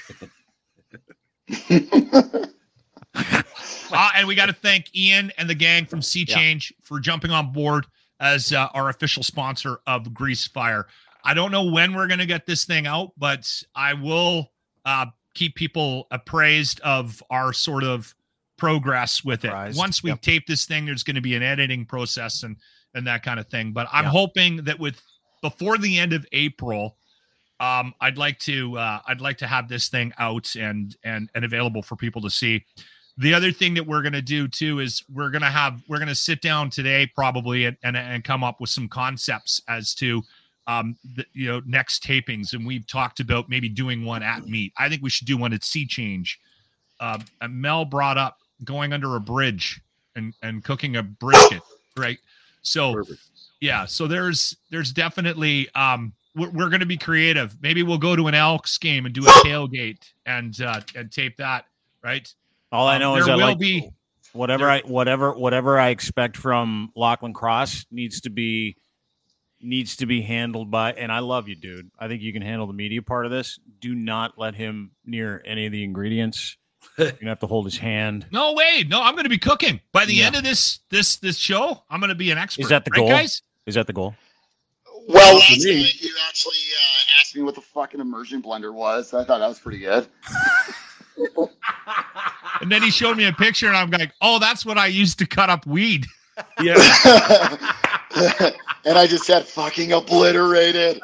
And we got to thank Ian and the gang from Sea Change for jumping on board as our official sponsor of Grease Fire. I don't know when we're going to get this thing out, but I will keep people appraised of our sort of progress with it. Once we tape this thing, there's going to be an editing process and that kind of thing. But I'm hoping that before the end of April, I'd like to have this thing out and available for people to see. The other thing that we're going to do too is we're going to sit down today probably and come up with some concepts as to next tapings. And we've talked about maybe doing one at Meat. I think we should do one at Sea Change. Mel brought up going under a bridge and cooking a brisket, right? So perfect. Yeah, so there's definitely we're going to be creative. Maybe we'll go to an Elks game and do a tailgate and tape that, right? All I know is that whatever I expect from Lachlan Cross needs to be handled by, and I love you, dude. I think you can handle the media part of this. Do not let him near any of the ingredients. You're gonna have to hold his hand. No way. No, I'm gonna be cooking. By the end of this show, I'm gonna be an expert. Is that the goal, guys? Is that the goal? Well, last time you actually asked me what the fucking immersion blender was. I thought that was pretty good. And then he showed me a picture, and I'm like, "Oh, that's what I used to cut up weed." Yeah. And I just said, "Fucking obliterated."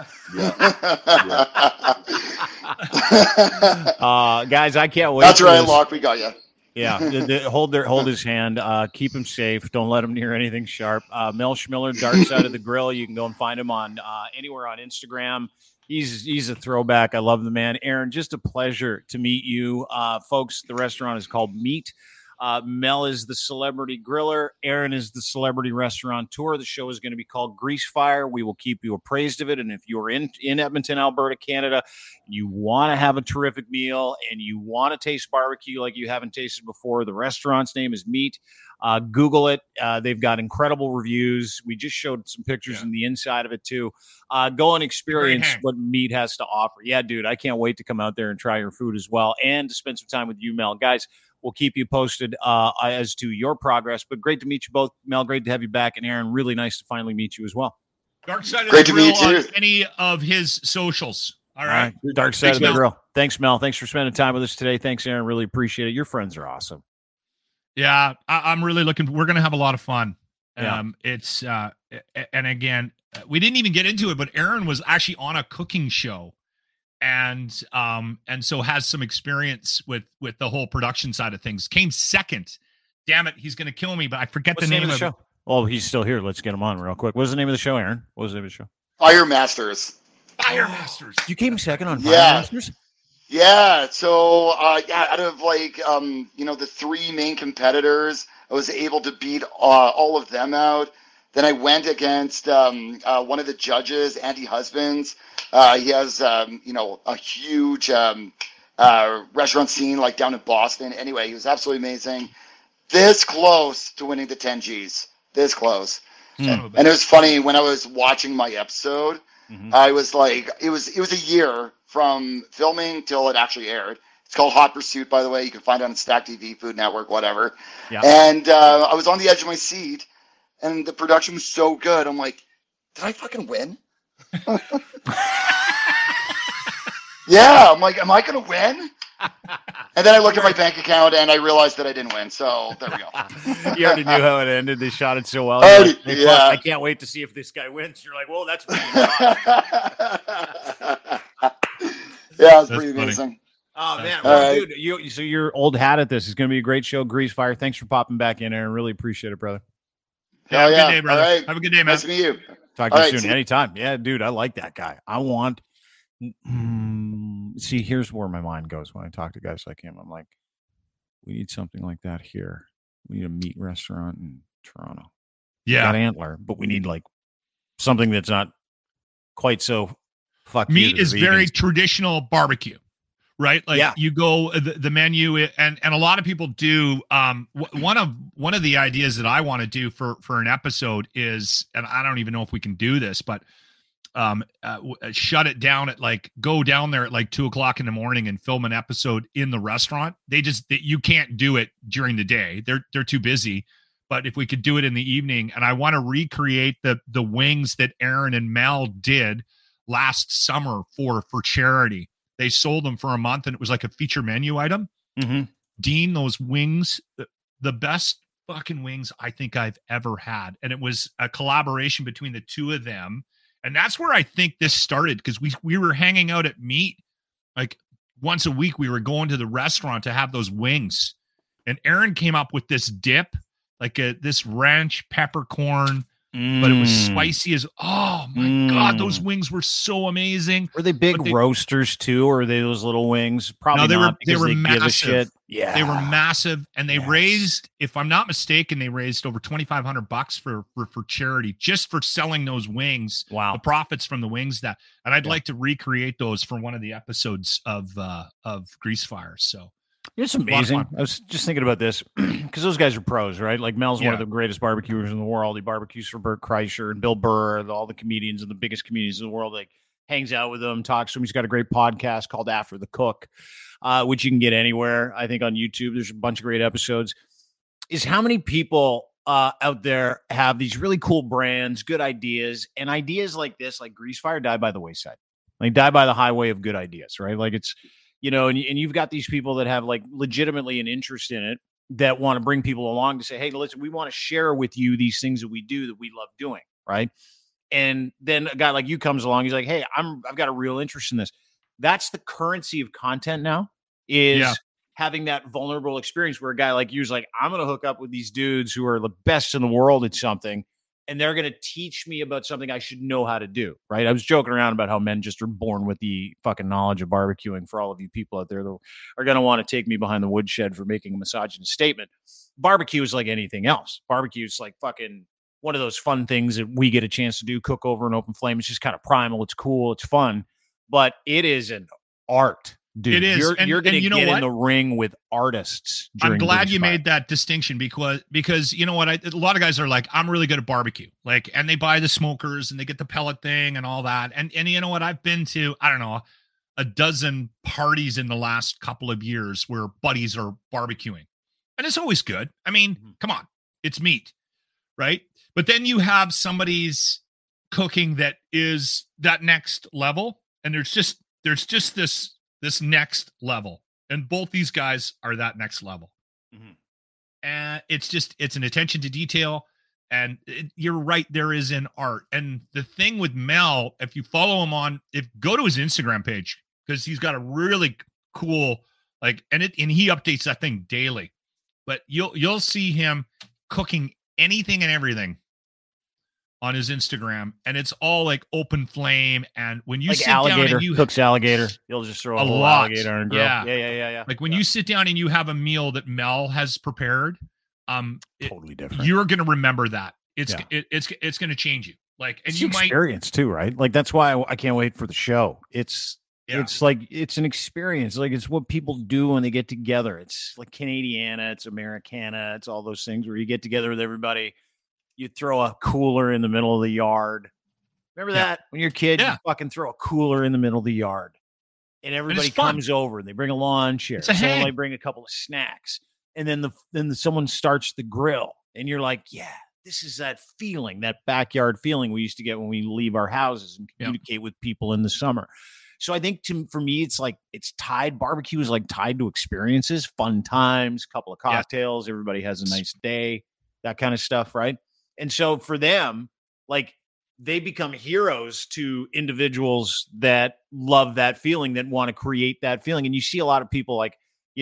Guys, I can't wait. That's right, Locke. We got you. Yeah, hold his hand. Keep him safe. Don't let him near anything sharp. Mel Schmiller, Dark Side of the Grill. You can go and find him on anywhere on Instagram. He's a throwback. I love the man. Aaron, just a pleasure to meet you. Folks, the restaurant is called Meat. Mel is the celebrity griller. Aaron is the celebrity restaurateur. The show is going to be called Grease Fire. We will keep you appraised of it. And if you're in Edmonton, Alberta, Canada, you want to have a terrific meal and you want to taste barbecue like you haven't tasted before, the restaurant's name is Meat. Google it. They've got incredible reviews. We just showed some pictures in the inside of it too. Go and experience what Meat has to offer. Yeah, dude, I can't wait to come out there and try your food as well and to spend some time with you, Mel. Guys, we'll keep you posted as to your progress. But great to meet you both. Mel, great to have you back. And Aaron, really nice to finally meet you as well. Dark Side of the Grill on any of his socials. All right. Dark Side of the Grill. Thanks, Mel. Thanks for spending time with us today. Thanks, Aaron. Really appreciate it. Your friends are awesome. Yeah, I'm really we're going to have a lot of fun. Yeah. It's and again, we didn't even get into it, but Aaron was actually on a cooking show. And so has some experience with the whole production side of things. Came second. Damn it, he's going to kill me, but I forget the name of the show. Oh, he's still here. Let's get him on real quick. What's the name of the show, Aaron? What was the name of the show? Fire Masters. Fire Masters. You came second on Fire Masters? Yeah. So, out of the three main competitors, I was able to beat all of them out. Then I went against one of the judges, Andy Husbands. He has, a huge restaurant scene like down in Boston. Anyway, he was absolutely amazing. This close to winning the 10 Gs. This close. And it was funny when I was watching my episode. Mm-hmm. I was like, it was a year from filming till it actually aired. It's called Hot Pursuit, by the way. You can find it on Stack TV, Food Network, whatever. Yeah. And I was on the edge of my seat, and the production was so good. I'm like, did I fucking win? Yeah, I'm like, am I going to win? And then I looked at my bank account, and I realized that I didn't win. So there we go. You already knew how it ended. They shot it so well. I can't wait to see if this guy wins. You're like, well, that's pretty yeah, it's pretty amazing. Oh, man. Well, dude, so your old hat at this is going to be a great show. Grease Fire. Thanks for popping back in, Aaron. Really appreciate it, brother. Have a good day, brother. Right. Have a good day, man. Nice to meet you. Talk to you soon. Anytime. Yeah, dude, I like that guy. I want... See, here's where my mind goes when I talk to guys like him. I'm like, we need something like that here. We need a meat restaurant in Toronto. Yeah. Not Antler, but we need like something that's not quite so fuck meat is very traditional barbecue, right? Like you go the menu and a lot of people do. One of the ideas that I want to do for an episode is, and I don't even know if we can do this, but shut it down at go down there at 2:00 in the morning and film an episode in the restaurant. You can't do it during the day. They're too busy. But if we could do it in the evening, and I want to recreate the wings that Aaron and Mel did last summer for charity. they sold them for a month, and it was like a feature menu item. Mm-hmm. Dean, those wings, the best fucking wings I think I've ever had. And it was a collaboration between the two of them. And that's where I think this started, because we were hanging out at Meat like once a week. We were going to the restaurant to have those wings. And Aaron came up with this dip, like this ranch peppercorn, but it was spicy as, oh my God, those wings were so amazing. Were they big roasters too, or were they those little wings? Probably no, they were massive. Give a shit. Yeah. They were massive, and they raised, if I'm not mistaken, they raised over $2,500 for charity just for selling those wings. Wow. The profits from the wings and I'd like to recreate those for one of the episodes of Grease Fire. So it's amazing. I was just thinking about this because those guys are pros, right? Like Mel's one of the greatest barbecuers in the world. He barbecues for Bert Kreischer and Bill Burr, all the comedians and the biggest comedians in the world. Like hangs out with them, talks to them. He's got a great podcast called After the Cook, which you can get anywhere. I think on YouTube, there's a bunch of great episodes. Is how many people out there have these really cool brands, good ideas, and ideas like this, like Grease Fire, die by the wayside. Like die by the highway of good ideas, right? Like it's, and you've got these people that have like legitimately an interest in it that want to bring people along to say, hey, listen, we want to share with you these things that we do that we love doing, right? And then a guy like you comes along, he's like, hey, I've got a real interest in this. That's the currency of content now, is having that vulnerable experience where a guy like you is like, I'm going to hook up with these dudes who are the best in the world at something, and they're going to teach me about something I should know how to do, right? I was joking around about how men just are born with the fucking knowledge of barbecuing. For all of you people out there that are going to want to take me behind the woodshed for making a misogynist statement, barbecue is like anything else. Barbecue is like fucking one of those fun things that we get a chance to do, cook over an open flame. It's just kind of primal. It's cool. It's fun. But it is an art. Dude, it is. You're going to get in the ring with artists. I'm glad you made that distinction because you know what? A lot of guys are like, I'm really good at barbecue, like, and they buy the smokers and they get the pellet thing and all that. And you know what? I've been to, I don't know, a dozen parties in the last couple of years where buddies are barbecuing, and it's always good. I mean, come on, it's meat, right? But then you have somebody's cooking that is that next level, and there's just this next level, and both these guys are that next level. And it's an attention to detail, and you're right, there is an art. And the thing with Mel, if you follow him go to his Instagram page, because he's got a really cool, like, and he updates that thing daily, but you'll see him cooking anything and everything on his Instagram, and it's all like open flame. And when you like sit alligator, down and you cooks alligator, you'll just throw a whole alligator on a grill. Yeah. Like when you sit down and you have a meal that Mel has prepared, totally different. You're going to remember that. It's going to change you. Like, and it's you experience too, right? Like that's why I can't wait for the show. It's like it's an experience. Like it's what people do when they get together. It's like Canadiana, it's Americana, it's all those things where you get together with everybody. You throw a cooler in the middle of the yard. Remember that when you're a kid? You fucking throw a cooler in the middle of the yard, and everybody comes over. And they bring a lawn chair. Someone like bring a couple of snacks, and then someone starts the grill, and you're like, yeah, this is that feeling, that backyard feeling we used to get when we leave our houses and communicate with people in the summer. So I think for me, it's like barbecue is like tied to experiences, fun times, couple of cocktails. Everybody has a nice day, that kind of stuff, right? And so for them, like they become heroes to individuals that love that feeling, that want to create that feeling. And you see a lot of people like,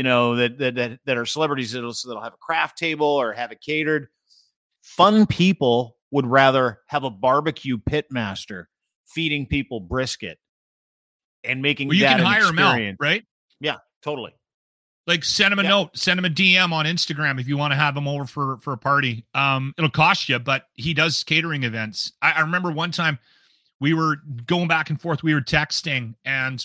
that are celebrities that'll have a craft table or have it catered. Fun people would rather have a barbecue pit master feeding people brisket and making that an experience. Him out, right? Yeah, totally. Like send him a note, send him a DM on Instagram if you want to have him over for a party. It'll cost you, but he does catering events. I remember one time we were going back and forth. We were texting and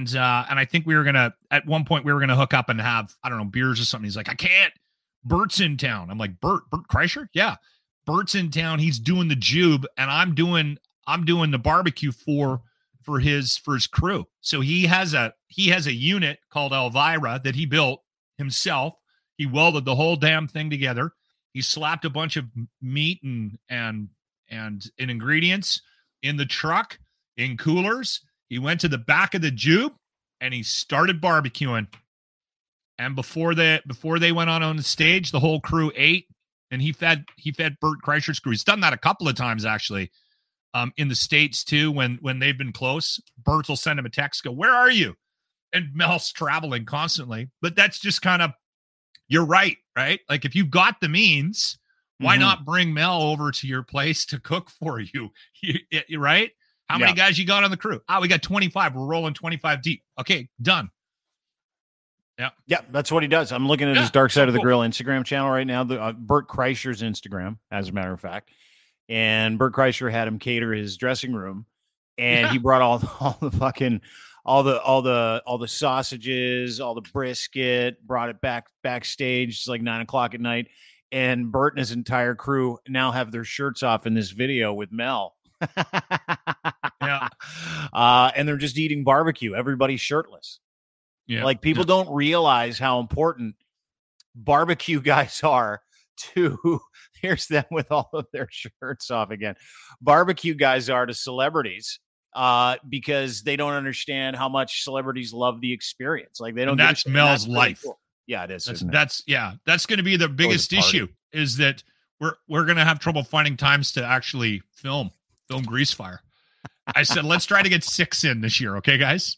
I think at one point we were gonna hook up and have, I don't know, beers or something. He's like, I can't. Bert's in town. I'm like, Bert Kreischer? Yeah. Bert's in town. He's doing the Jube, and I'm doing the barbecue for his crew. So he has a unit called Elvira that he built himself. He welded the whole damn thing together. He slapped a bunch of meat and ingredients in the truck, in coolers. He went to the back of the Jube, and he started barbecuing. And before they went on the stage, the whole crew ate, and he fed Bert Kreischer's crew. He's done that a couple of times actually, in the States too. When they've been close, Bert will send him a text, go, "Where are you?" And Mel's traveling constantly. But that's just kind of, you're right? Like if you've got the means, why not bring Mel over to your place to cook for you? Right? How many guys you got on the crew? We got 25. We're rolling 25 deep. Okay, done. Yeah, that's what he does. I'm looking at his Dark Side of the Grill Instagram channel right now, the Bert Kreischer's Instagram, as a matter of fact. And Bert Kreischer had him cater his dressing room, and he brought all the fucking all the sausages, all the brisket, brought it backstage. It's like 9:00 at night, and Bert and his entire crew now have their shirts off in this video with Mel. And they're just eating barbecue. Everybody's shirtless. Yeah. Like people don't realize how important barbecue guys are to, here's them with all of their shirts off again. Barbecue guys are to celebrities because they don't understand how much celebrities love the experience. Like they don't. And that's Mel's life. Cool. Yeah, it is. That's going to be the biggest issue is that we're going to have trouble finding times to actually film Grease Fire. I said, let's try to get 6 in this year. Okay, guys.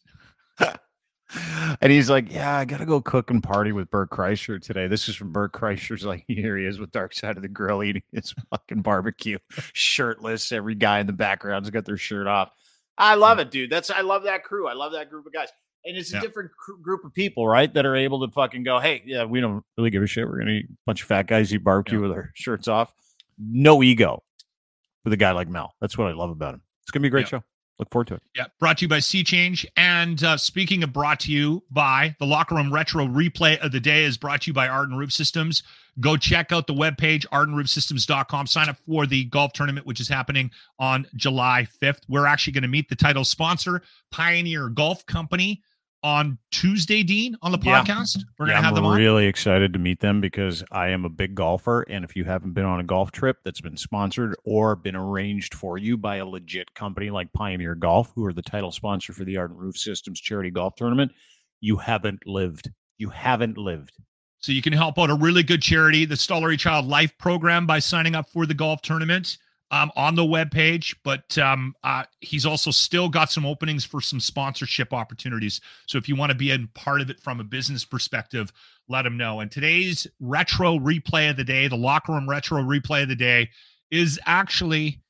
And he's like, yeah, I got to go cook and party with Bert Kreischer today. This is from Bert Kreischer's. Like, here he is with Dark Side of the Grill eating his fucking barbecue, shirtless. Every guy in the background's got their shirt off. I love it, dude. I love that crew. I love that group of guys. And it's a different group of people, right, that are able to fucking go, hey, yeah, we don't really give a shit. We're going to eat a bunch of fat guys eat barbecue with our shirts off. No ego with a guy like Mel. That's what I love about him. It's going to be a great show. Look forward to it. Yeah. Brought to you by Sea Change. And speaking of brought to you by, the Locker Room Retro Replay of the Day is brought to you by Arden Roof Systems. Go check out the webpage, ardenroofsystems.com. Sign up for the golf tournament, which is happening on July 5th. We're actually going to meet the title sponsor, Pioneer Golf Company, on Tuesday, Dean, on the podcast. We're going to have them on. I'm really excited to meet them because I am a big golfer. And if you haven't been on a golf trip that's been sponsored or been arranged for you by a legit company like Pioneer Golf, who are the title sponsor for the Arden Roof Systems charity golf tournament, you haven't lived. You haven't lived. So you can help out a really good charity, the Stollery Child Life Program, by signing up for the golf tournament. On the webpage, but he's also still got some openings for some sponsorship opportunities. So if you want to be a part of it from a business perspective, let him know. And today's retro replay of the day, the Locker Room Retro Replay of the Day, is actually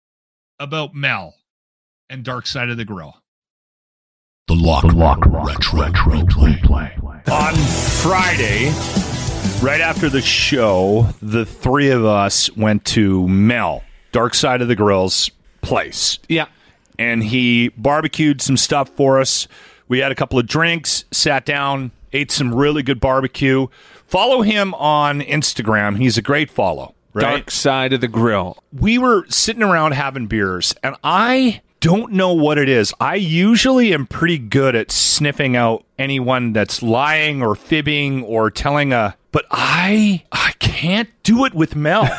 about Mel and Dark Side of the Grill. The Locker Room Retro Replay. On Friday, right after the show, the three of us went to Mel, Dark Side of the Grill's place. Yeah. And he barbecued some stuff for us. We had a couple of drinks, sat down, ate some really good barbecue. Follow him on Instagram. He's a great follow. Right? Dark Side of the Grill. We were sitting around having beers, and I don't know what it is. I usually am pretty good at sniffing out anyone that's lying or fibbing or telling but I can't do it with Mel.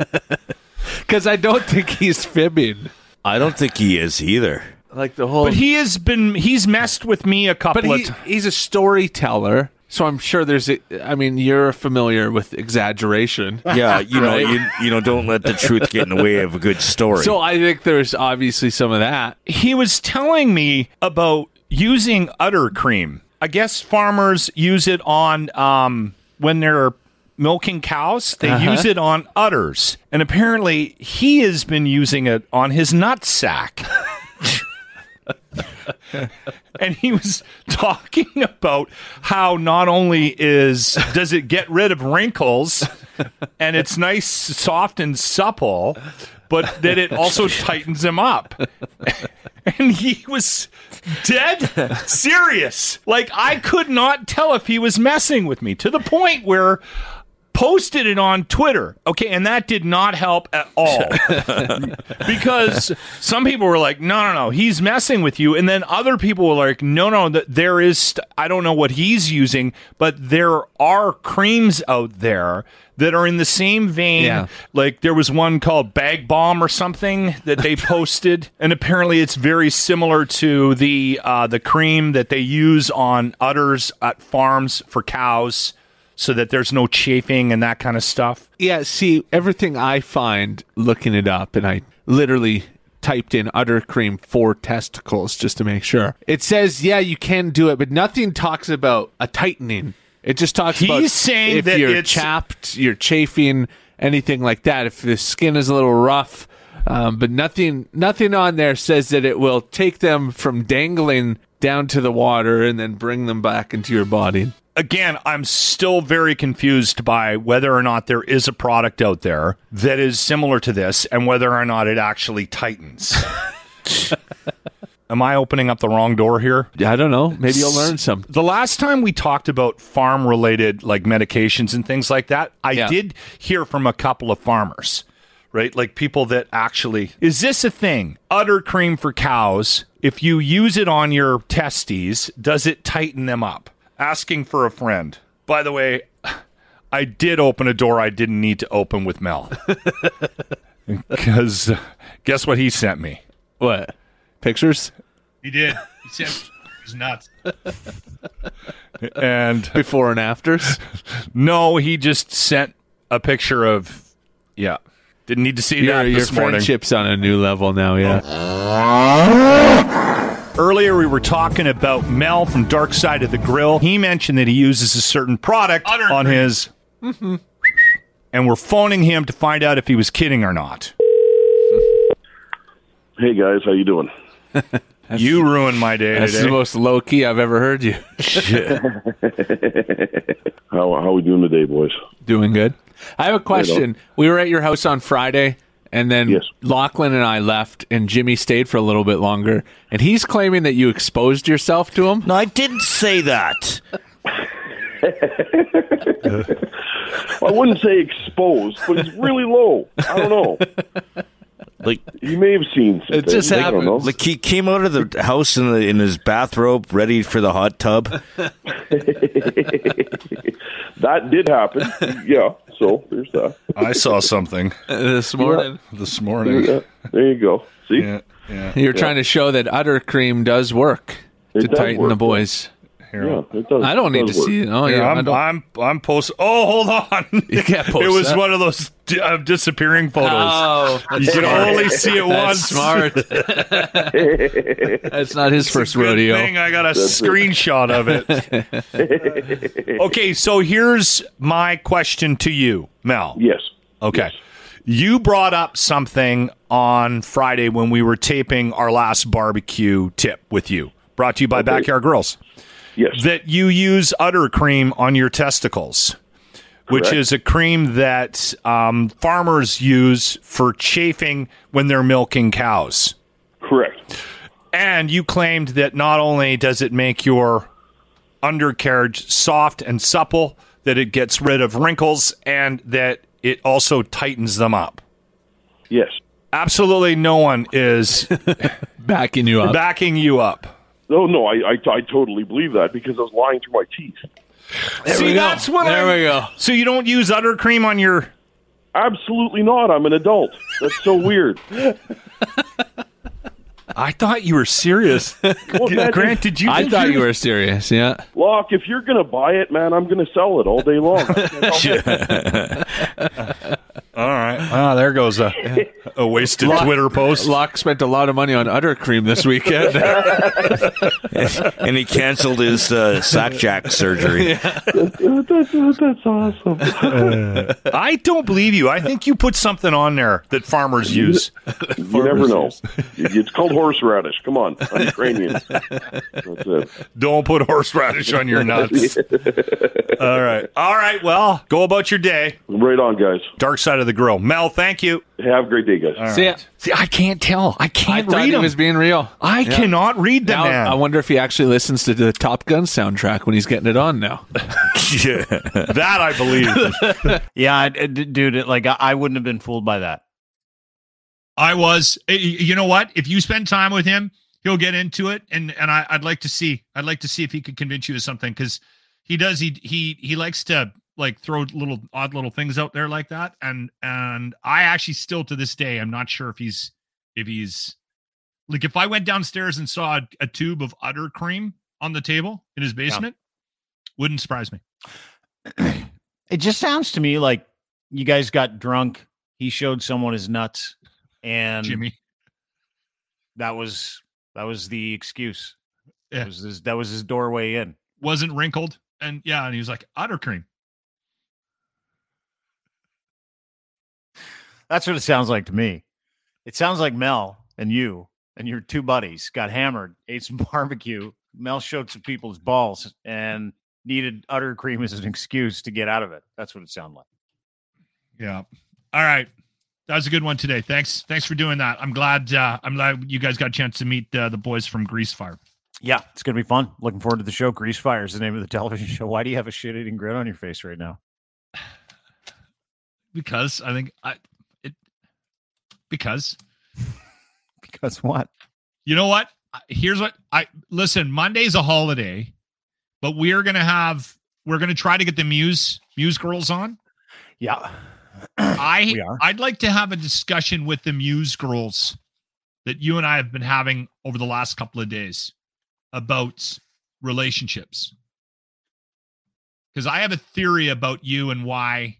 Because I don't think he's fibbing. I don't think he is either. Like the whole. But he's messed with me a couple of times. He's a storyteller, so I'm sure you're familiar with exaggeration. Yeah, you don't let the truth get in the way of a good story. So I think there's obviously some of that. He was telling me about using udder cream. I guess farmers use it on when they're milking cows, they use it on udders. And apparently he has been using it on his nutsack. And he was talking about how not only does it get rid of wrinkles and it's nice, soft, and supple, but that it also tightens them up. And he was dead serious. Like, I could not tell if he was messing with me, to the point where posted it on Twitter. Okay, and that did not help at all. Because some people were like, no, he's messing with you. And then other people were like, no, there is, I don't know what he's using, but there are creams out there that are in the same vein. Yeah. Like there was one called Bag Bomb or something that they posted. And apparently it's very similar to the cream that they use on udders at farms for cows, so that there's no chafing and that kind of stuff. Yeah, see, everything I find looking it up, and I literally typed in udder cream for testicles just to make sure. It says, yeah, you can do it, but nothing talks about a tightening. It just talks about saying if that you're chapped, you're chafing, anything like that. If the skin is a little rough, but nothing on there says that it will take them from dangling down to the water and then bring them back into your body. Again, I'm still very confused by whether or not there is a product out there that is similar to this and whether or not it actually tightens. Am I opening up the wrong door here? I don't know. Maybe you'll learn something. The last time we talked about farm-related like medications and things like that, I did hear from a couple of farmers, right? Like people that actually... Is this a thing? Udder cream for cows, if you use it on your testes, does it tighten them up? Asking for a friend. By the way, I did open a door I didn't need to open with Mel. Because guess what he sent me? What? Pictures? He did. He sent He's nuts. And before and afters? No, he just sent a picture of, didn't need to see that this morning. Your friendship's on a new level now, Earlier, we were talking about Mel from Dark Side of the Grill. He mentioned that he uses a certain product on his... Mm-hmm. And we're phoning him to find out if he was kidding or not. Hey, guys. How you doing? You ruined my day That's today. the most low-key I've ever heard you. How are we doing today, boys? Doing good. I have a question. We were at your house on Friday, and then Lachlan and I left, and Jimmy stayed for a little bit longer, and he's claiming that you exposed yourself to him. No, I didn't say that. I wouldn't say exposed, but it's really low. I don't know. Like you may have seen something. It just happened. Like he came out of the house in his bathrobe, ready for the hot tub. That did happen. Yeah. So there's that. I saw something this morning. This morning. Yeah. There you go. See? Yeah. You're trying to show that udder cream does work to tighten the boys. Here. Yeah, it does. I don't need to see it. Oh, I'm post. Oh, hold on. You can't post It was that. one of those disappearing photos. Oh, you can only see it once. Smart. That's not his first rodeo. Thing. I got a screenshot of it. Okay, so here's my question to you, Mel. Yes. Okay. Yes. You brought up something on Friday when we were taping our last barbecue tip with you. Brought to you by Backyard Girls. Yes. That you use udder cream on your testicles, which is a cream that farmers use for chafing when they're milking cows. Correct. And you claimed that not only does it make your undercarriage soft and supple, that it gets rid of wrinkles, and that it also tightens them up. Yes. Absolutely no one is backing you up. No, I totally believe that because I was lying through my teeth. See, that's what There we go. So you don't use udder cream on your... Absolutely not. I'm an adult. That's so weird. I thought you were serious. Grant, did you? I thought you were serious, yeah. Locke, if you're going to buy it, man, I'm going to sell it all day long. All right. There goes a wasted Twitter post. Locke spent a lot of money on udder cream this weekend. And he canceled his sack jack surgery. That's awesome. I don't believe you. I think you put something on there that farmers use. You never know. It's called horseradish. Come on. I'm Ukrainian. That's it. Don't put horseradish on your nuts. All right. Well, go about your day. Right on, guys. Dark Side of the Grill. Mel, thank you. Have a great day, guys. See ya. See, I can't tell. I can't I thought read he him. was being real. I cannot read the Now, man. I wonder if he actually listens to the Top Gun soundtrack when he's getting it on now. That I believe. Yeah, dude, like I wouldn't have been fooled by that. I was. You know what? If you spend time with him, he'll get into it, and I'd like to see. I'd like to see if he could convince you of something, because he does. He likes to like throw odd little things out there like that, and I actually still to this day I'm not sure if he's like, if I went downstairs and saw a tube of udder cream on the table in his basement, wouldn't surprise me. It just sounds to me like you guys got drunk. He showed someone his nuts, and Jimmy, that was the excuse. Yeah. That was his doorway in. Wasn't wrinkled, and he was like, udder cream. That's what it sounds like to me. It sounds like Mel and you and your two buddies got hammered, ate some barbecue. Mel showed some people's balls and needed udder cream as an excuse to get out of it. That's what it sounded like. Yeah. All right. That was a good one today. Thanks for doing that. I'm glad you guys got a chance to meet the boys from Grease Fire. Yeah, it's going to be fun. Looking forward to the show. Grease Fire is the name of the television show. Why do you have a shit-eating grin on your face right now? Because I think because what? You know what? Here's what listen, Monday's a holiday, but we're going to try to get the Muse girls on. Yeah. I'd like to have a discussion with the Muse girls that you and I have been having over the last couple of days about relationships. Because I have a theory about you and why.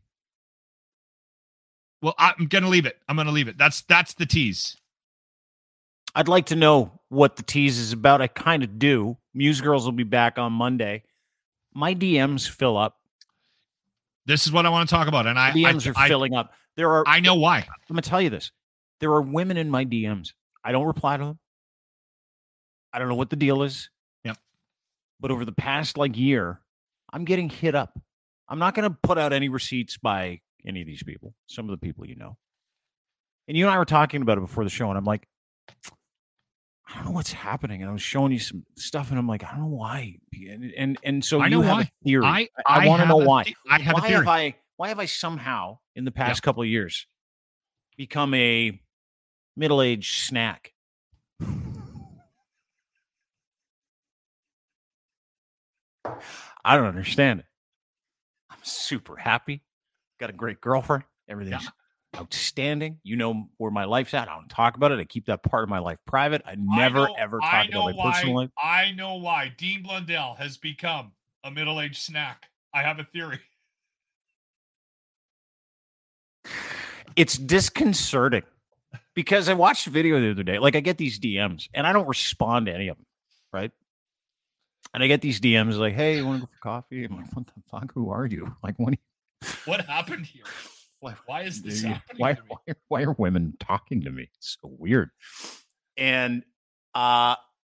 Well, I'm going to leave it. That's the tease. I'd like to know what the tease is about. I kind of do. Muse girls will be back on Monday. My DMs fill up. This is what I want to talk about. And DMs are filling up. I know why. I'm going to tell you this. There are women in my DMs. I don't reply to them. I don't know what the deal is. Yep. But over the past year, I'm getting hit up. I'm not going to put out any receipts by any of these people. Some of the people you know. And you and I were talking about it before the show, and I'm like, I don't know what's happening. And I was showing you some stuff, and I'm like, I don't know why. And so you have a theory. I want to know why. I have a theory. Why have I somehow, in the past couple of years, become a middle-aged snack? I don't understand it. I'm super happy. Got a great girlfriend. Everything's outstanding. You know where my life's at. I don't talk about it. I keep that part of my life private. I never, ever talk about my personal life. I know why Dean Blundell has become a middle-aged snack. I have a theory. It's disconcerting because I watched a video the other day. Like, I get these DMs and I don't respond to any of them, right? And I get these DMs like, hey, you want to go for coffee? I'm like, what the fuck? Who are you? Like, what happened here? Why is this happening? Why are women talking to me? It's so weird. And I'm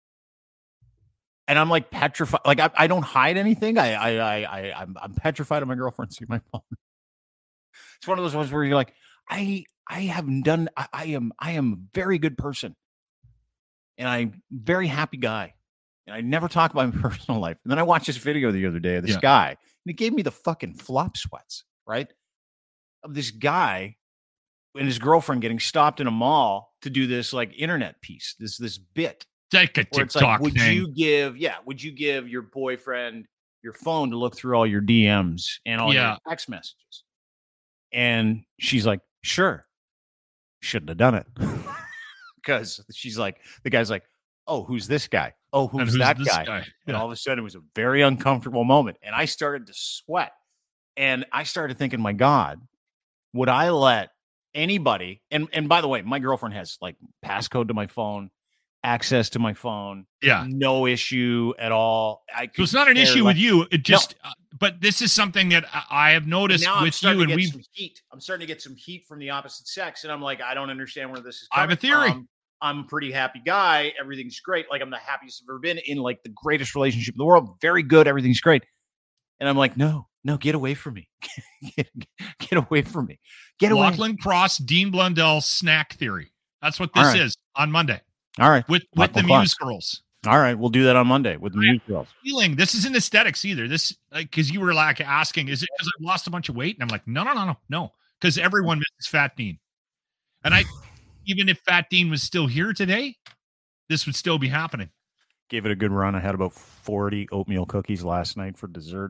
like petrified. Like, I don't hide anything. I'm petrified of my girlfriend seeing my phone. It's one of those ones where you're like, I am a very good person. And I'm a very happy guy. And I never talk about my personal life. And then I watched this video the other day of this guy, and he gave me the fucking flop sweats, right? Of this guy and his girlfriend getting stopped in a mall to do this internet piece, this bit. Like a TikTok would thing. Would you give your boyfriend your phone to look through all your DMs and all your text messages? And she's like, sure. Shouldn't have done it. Because she's like, the guy's like, oh, who's this guy? Oh, who's that guy? Yeah. And all of a sudden it was a very uncomfortable moment. And I started to sweat. And I started thinking, my God, would I let anybody, and by the way, my girlfriend has passcode to my phone, access to my phone. Yeah. No issue at all. So it's not an issue with you. It just, but this is something that I have noticed with you, and I'm starting to get some heat from the opposite sex. And I'm like, I don't understand where this is coming. I have a theory. I'm a pretty happy guy. Everything's great. Like, I'm the happiest I've ever been in the greatest relationship in the world. Very good. Everything's great. And I'm like, no, No, get away from me. Get away from me. Get away. Lachlan Cross, Dean Blundell snack theory. That's what this is on Monday. All right. With the Muse girls. All right. We'll do that on Monday with the Muse girls. Feeling this isn't aesthetics either. This, because you were like asking, is it because I've lost a bunch of weight? And I'm like, no. Because everyone misses Fat Dean. And even if Fat Dean was still here today, this would still be happening. Gave it a good run. I had about 40 oatmeal cookies last night for dessert.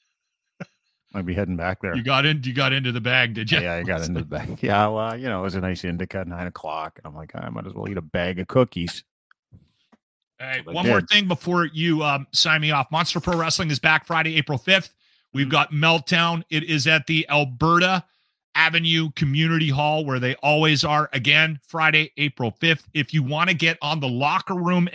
I'd be heading back there. You got into the bag, did you? Yeah, I got into the bag. Yeah, well, it was a nice indica at 9 o'clock. And I'm like, I might as well eat a bag of cookies. All right, one more thing before you sign me off. Monster Pro Wrestling is back Friday, April 5th. We've got Meltdown. It is at the Alberta Avenue Community Hall, where they always are. Again, Friday, April 5th. If you want to get on the Locker Room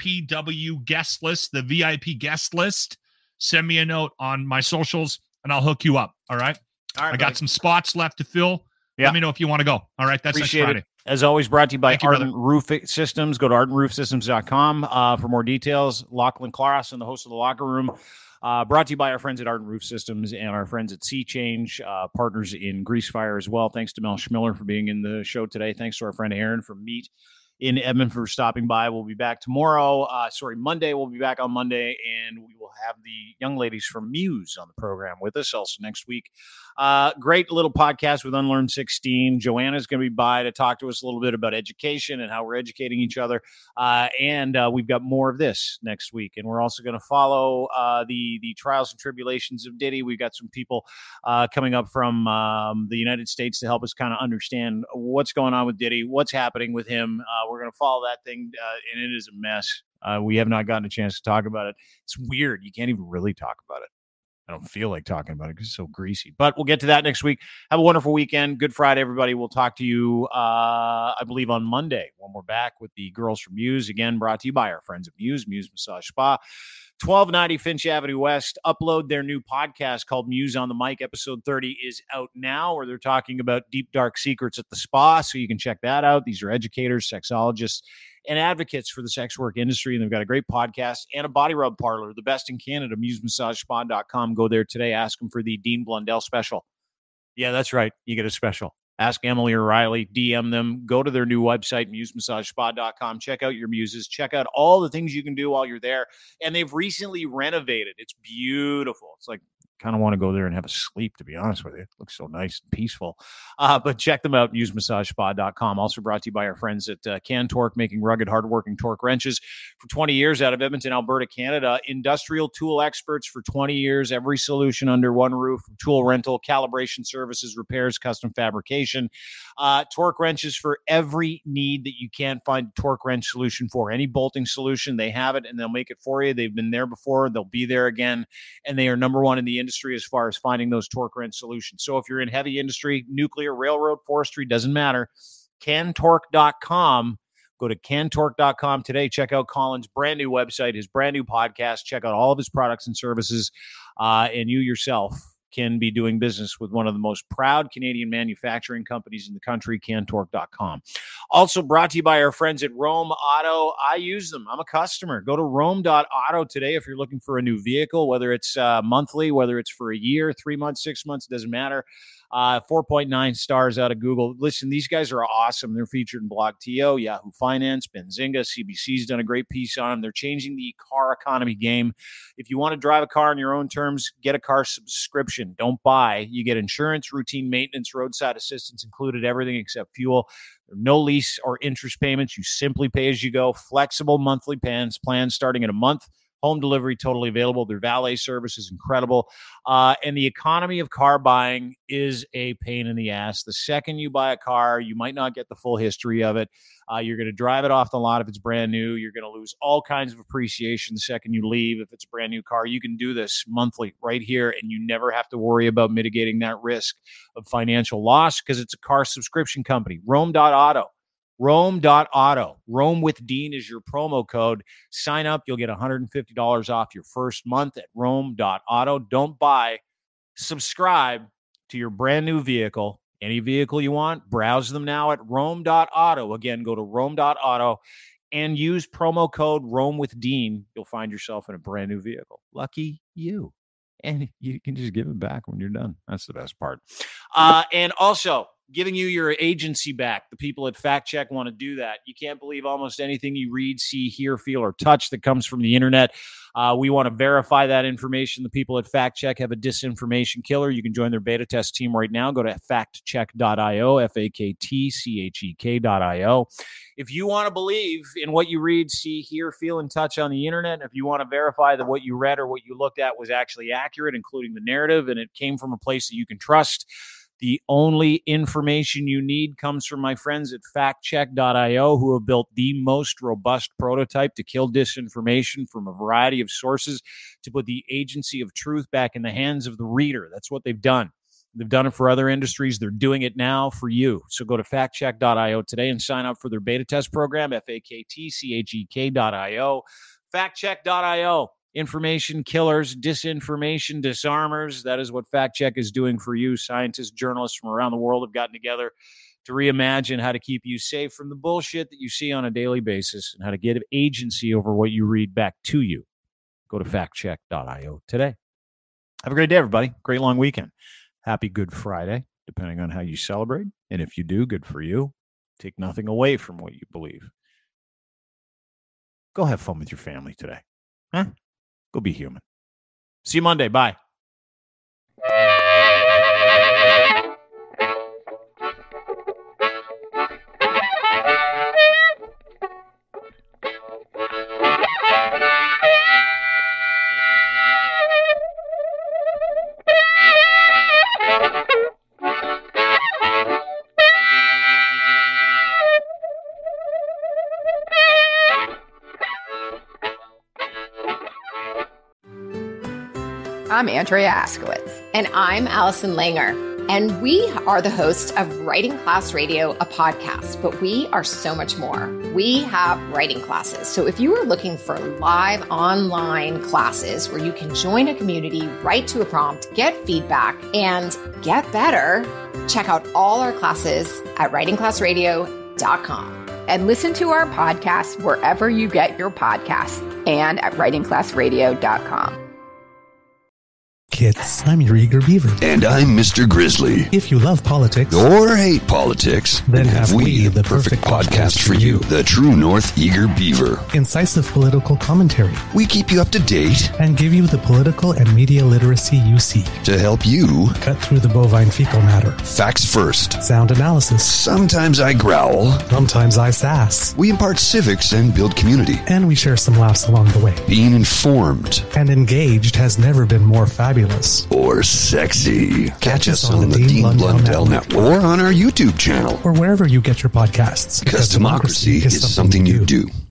MPW guest list, the VIP guest list, send me a note on my socials, and I'll hook you up. All right? I got some spots left to fill. Yeah. Let me know if you want to go. All right, that's next Friday. As always, brought to you by Ardent Roof Systems. Go to ardentroofsystems.com for more details. Lachlan Claras and the host of the Locker Room. Brought to you by our friends at Ardent Roof Systems and our friends at Sea Change, partners in Grease Fire as well. Thanks to Mel Schmiller for being in the show today. Thanks to our friend Aaron from Meat in Edmonton for stopping by. We'll be back tomorrow. Monday. We'll be back on Monday, and we will have the young ladies from Muse on the program with us also next week. Great little podcast with Unlearn 16. Joanna's going to be by to talk to us a little bit about education and how we're educating each other. And we've got more of this next week. And we're also going to follow the trials and tribulations of Diddy. We've got some people coming up from the United States to help us kind of understand what's going on with Diddy, what's happening with him. We're going to follow that thing, and it is a mess. We have not gotten a chance to talk about it. It's weird. You can't even really talk about it. I don't feel like talking about it because it's so greasy. But we'll get to that next week. Have a wonderful weekend. Good Friday, everybody. We'll talk to you, I believe, on Monday when we're back with the girls from Muse. Again, brought to you by our friends at Muse Massage Spa. 1290 Finch Avenue West. Upload their new podcast called Muse on the Mic. Episode 30 is out now, where they're talking about deep, dark secrets at the spa. So you can check that out. These are educators, sexologists, and advocates for the sex work industry. And they've got a great podcast and a body rub parlor, the best in Canada, MuseMassageSpa.com. Go there today. Ask them for the Dean Blundell special. Yeah, that's right. You get a special. Ask Emily or Riley, DM them, go to their new website, MuseMassageSpa.com. Check out your muses. Check out all the things you can do while you're there. And they've recently renovated. It's beautiful. It's like, kind of want to go there and have a sleep, to be honest with you. It looks so nice and peaceful. But check them out, MuseMassageSpa.com. Also brought to you by our friends at Can Torque, making rugged, hardworking torque wrenches for 20 years out of Edmonton, Alberta, Canada. Industrial tool experts for 20 years. Every solution under one roof. Tool rental, calibration services, repairs, custom fabrication. Torque wrenches for every need that you can't find a torque wrench solution for. Any bolting solution, they have it, and they'll make it for you. They've been there before. They'll be there again. And they are number one in the industry as far as finding those torque wrench solutions. So if you're in heavy industry, nuclear, railroad, forestry, doesn't matter. CanTorque.com. Go to CanTorque.com today. Check out Colin's brand new website, his brand new podcast. Check out all of his products and services. And you yourself can be doing business with one of the most proud Canadian manufacturing companies in the country, CanTorque.com. Also brought to you by our friends at Rome Auto. I use them. I'm a customer. Go to Rome.auto today if you're looking for a new vehicle, whether it's monthly, whether it's for a year, 3 months, 6 months, doesn't matter. 4.9 stars out of Google. Listen, these guys are awesome. They're featured in BlogTO, Yahoo Finance, Benzinga. CBC's done a great piece on them. They're changing the car economy game. If you want to drive a car on your own terms, get a car subscription. Don't buy. You get insurance, routine maintenance, roadside assistance included, everything except fuel. No lease or interest payments. You simply pay as you go. Flexible monthly plans starting in a month. Home delivery totally available. Their valet service is incredible. And the economy of car buying is a pain in the ass. The second you buy a car, you might not get the full history of it. You're going to drive it off the lot if it's brand new. You're going to lose all kinds of appreciation the second you leave if it's a brand new car. You can do this monthly right here, and you never have to worry about mitigating that risk of financial loss because it's a car subscription company. Rome.auto. Rome.auto. Rome with Dean is your promo code. Sign up. You'll get $150 off your first month at Rome.auto. Don't buy. Subscribe to your brand new vehicle. Any vehicle you want, browse them now at Rome.auto. Again, go to Rome.auto and use promo code Rome with Dean. You'll find yourself in a brand new vehicle. Lucky you. and you can just give it back when you're done. That's the best part. And also giving you your agency back. The people at Fact Check want to do that. You can't believe almost anything you read, see, hear, feel, or touch that comes from the internet. We want to verify that information. The people at Fact Check have a disinformation killer. You can join their beta test team right now. Go to factcheck.io, FAKTCHEK.io. If you want to believe in what you read, see, hear, feel, and touch on the internet, if you want to verify that what you read or what you looked at was actually accurate, including the narrative, and it came from a place that you can trust, the only information you need comes from my friends at factcheck.io, who have built the most robust prototype to kill disinformation from a variety of sources, to put the agency of truth back in the hands of the reader. That's what they've done. They've done it for other industries. They're doing it now for you. So go to factcheck.io today and sign up for their beta test program, FAKTCHEK.io. Factcheck.io. Information killers, disinformation disarmers. That is what Fact Check is doing for you. Scientists, journalists from around the world have gotten together to reimagine how to keep you safe from the bullshit that you see on a daily basis and how to get agency over what you read back to you. Go to factcheck.io today. Have a great day, everybody. Great long weekend. Happy Good Friday, depending on how you celebrate. And if you do, good for you. Take nothing away from what you believe. Go have fun with your family today. Huh? Go be human. See you Monday. Bye. I'm Andrea Askowitz. And I'm Allison Langer. And we are the hosts of Writing Class Radio, a podcast, but we are so much more. We have writing classes. So if you are looking for live online classes where you can join a community, write to a prompt, get feedback, and get better, check out all our classes at writingclassradio.com. And listen to our podcast wherever you get your podcasts and at writingclassradio.com. Kids, I'm your eager beaver. And I'm Mr. Grizzly. If you love politics or hate politics, then have we the perfect podcast for you. The True North Eager Beaver. Incisive political commentary. We keep you up to date and give you the political and media literacy you seek to help you cut through the bovine fecal matter. Facts first. Sound analysis. Sometimes I growl. Sometimes I sass. We impart civics and build community. And we share some laughs along the way. Being informed and engaged has never been more fabulous. Or sexy. Catch us on the Dean Blundell Network. Or on our YouTube channel. Or wherever you get your podcasts. Because democracy is something you do.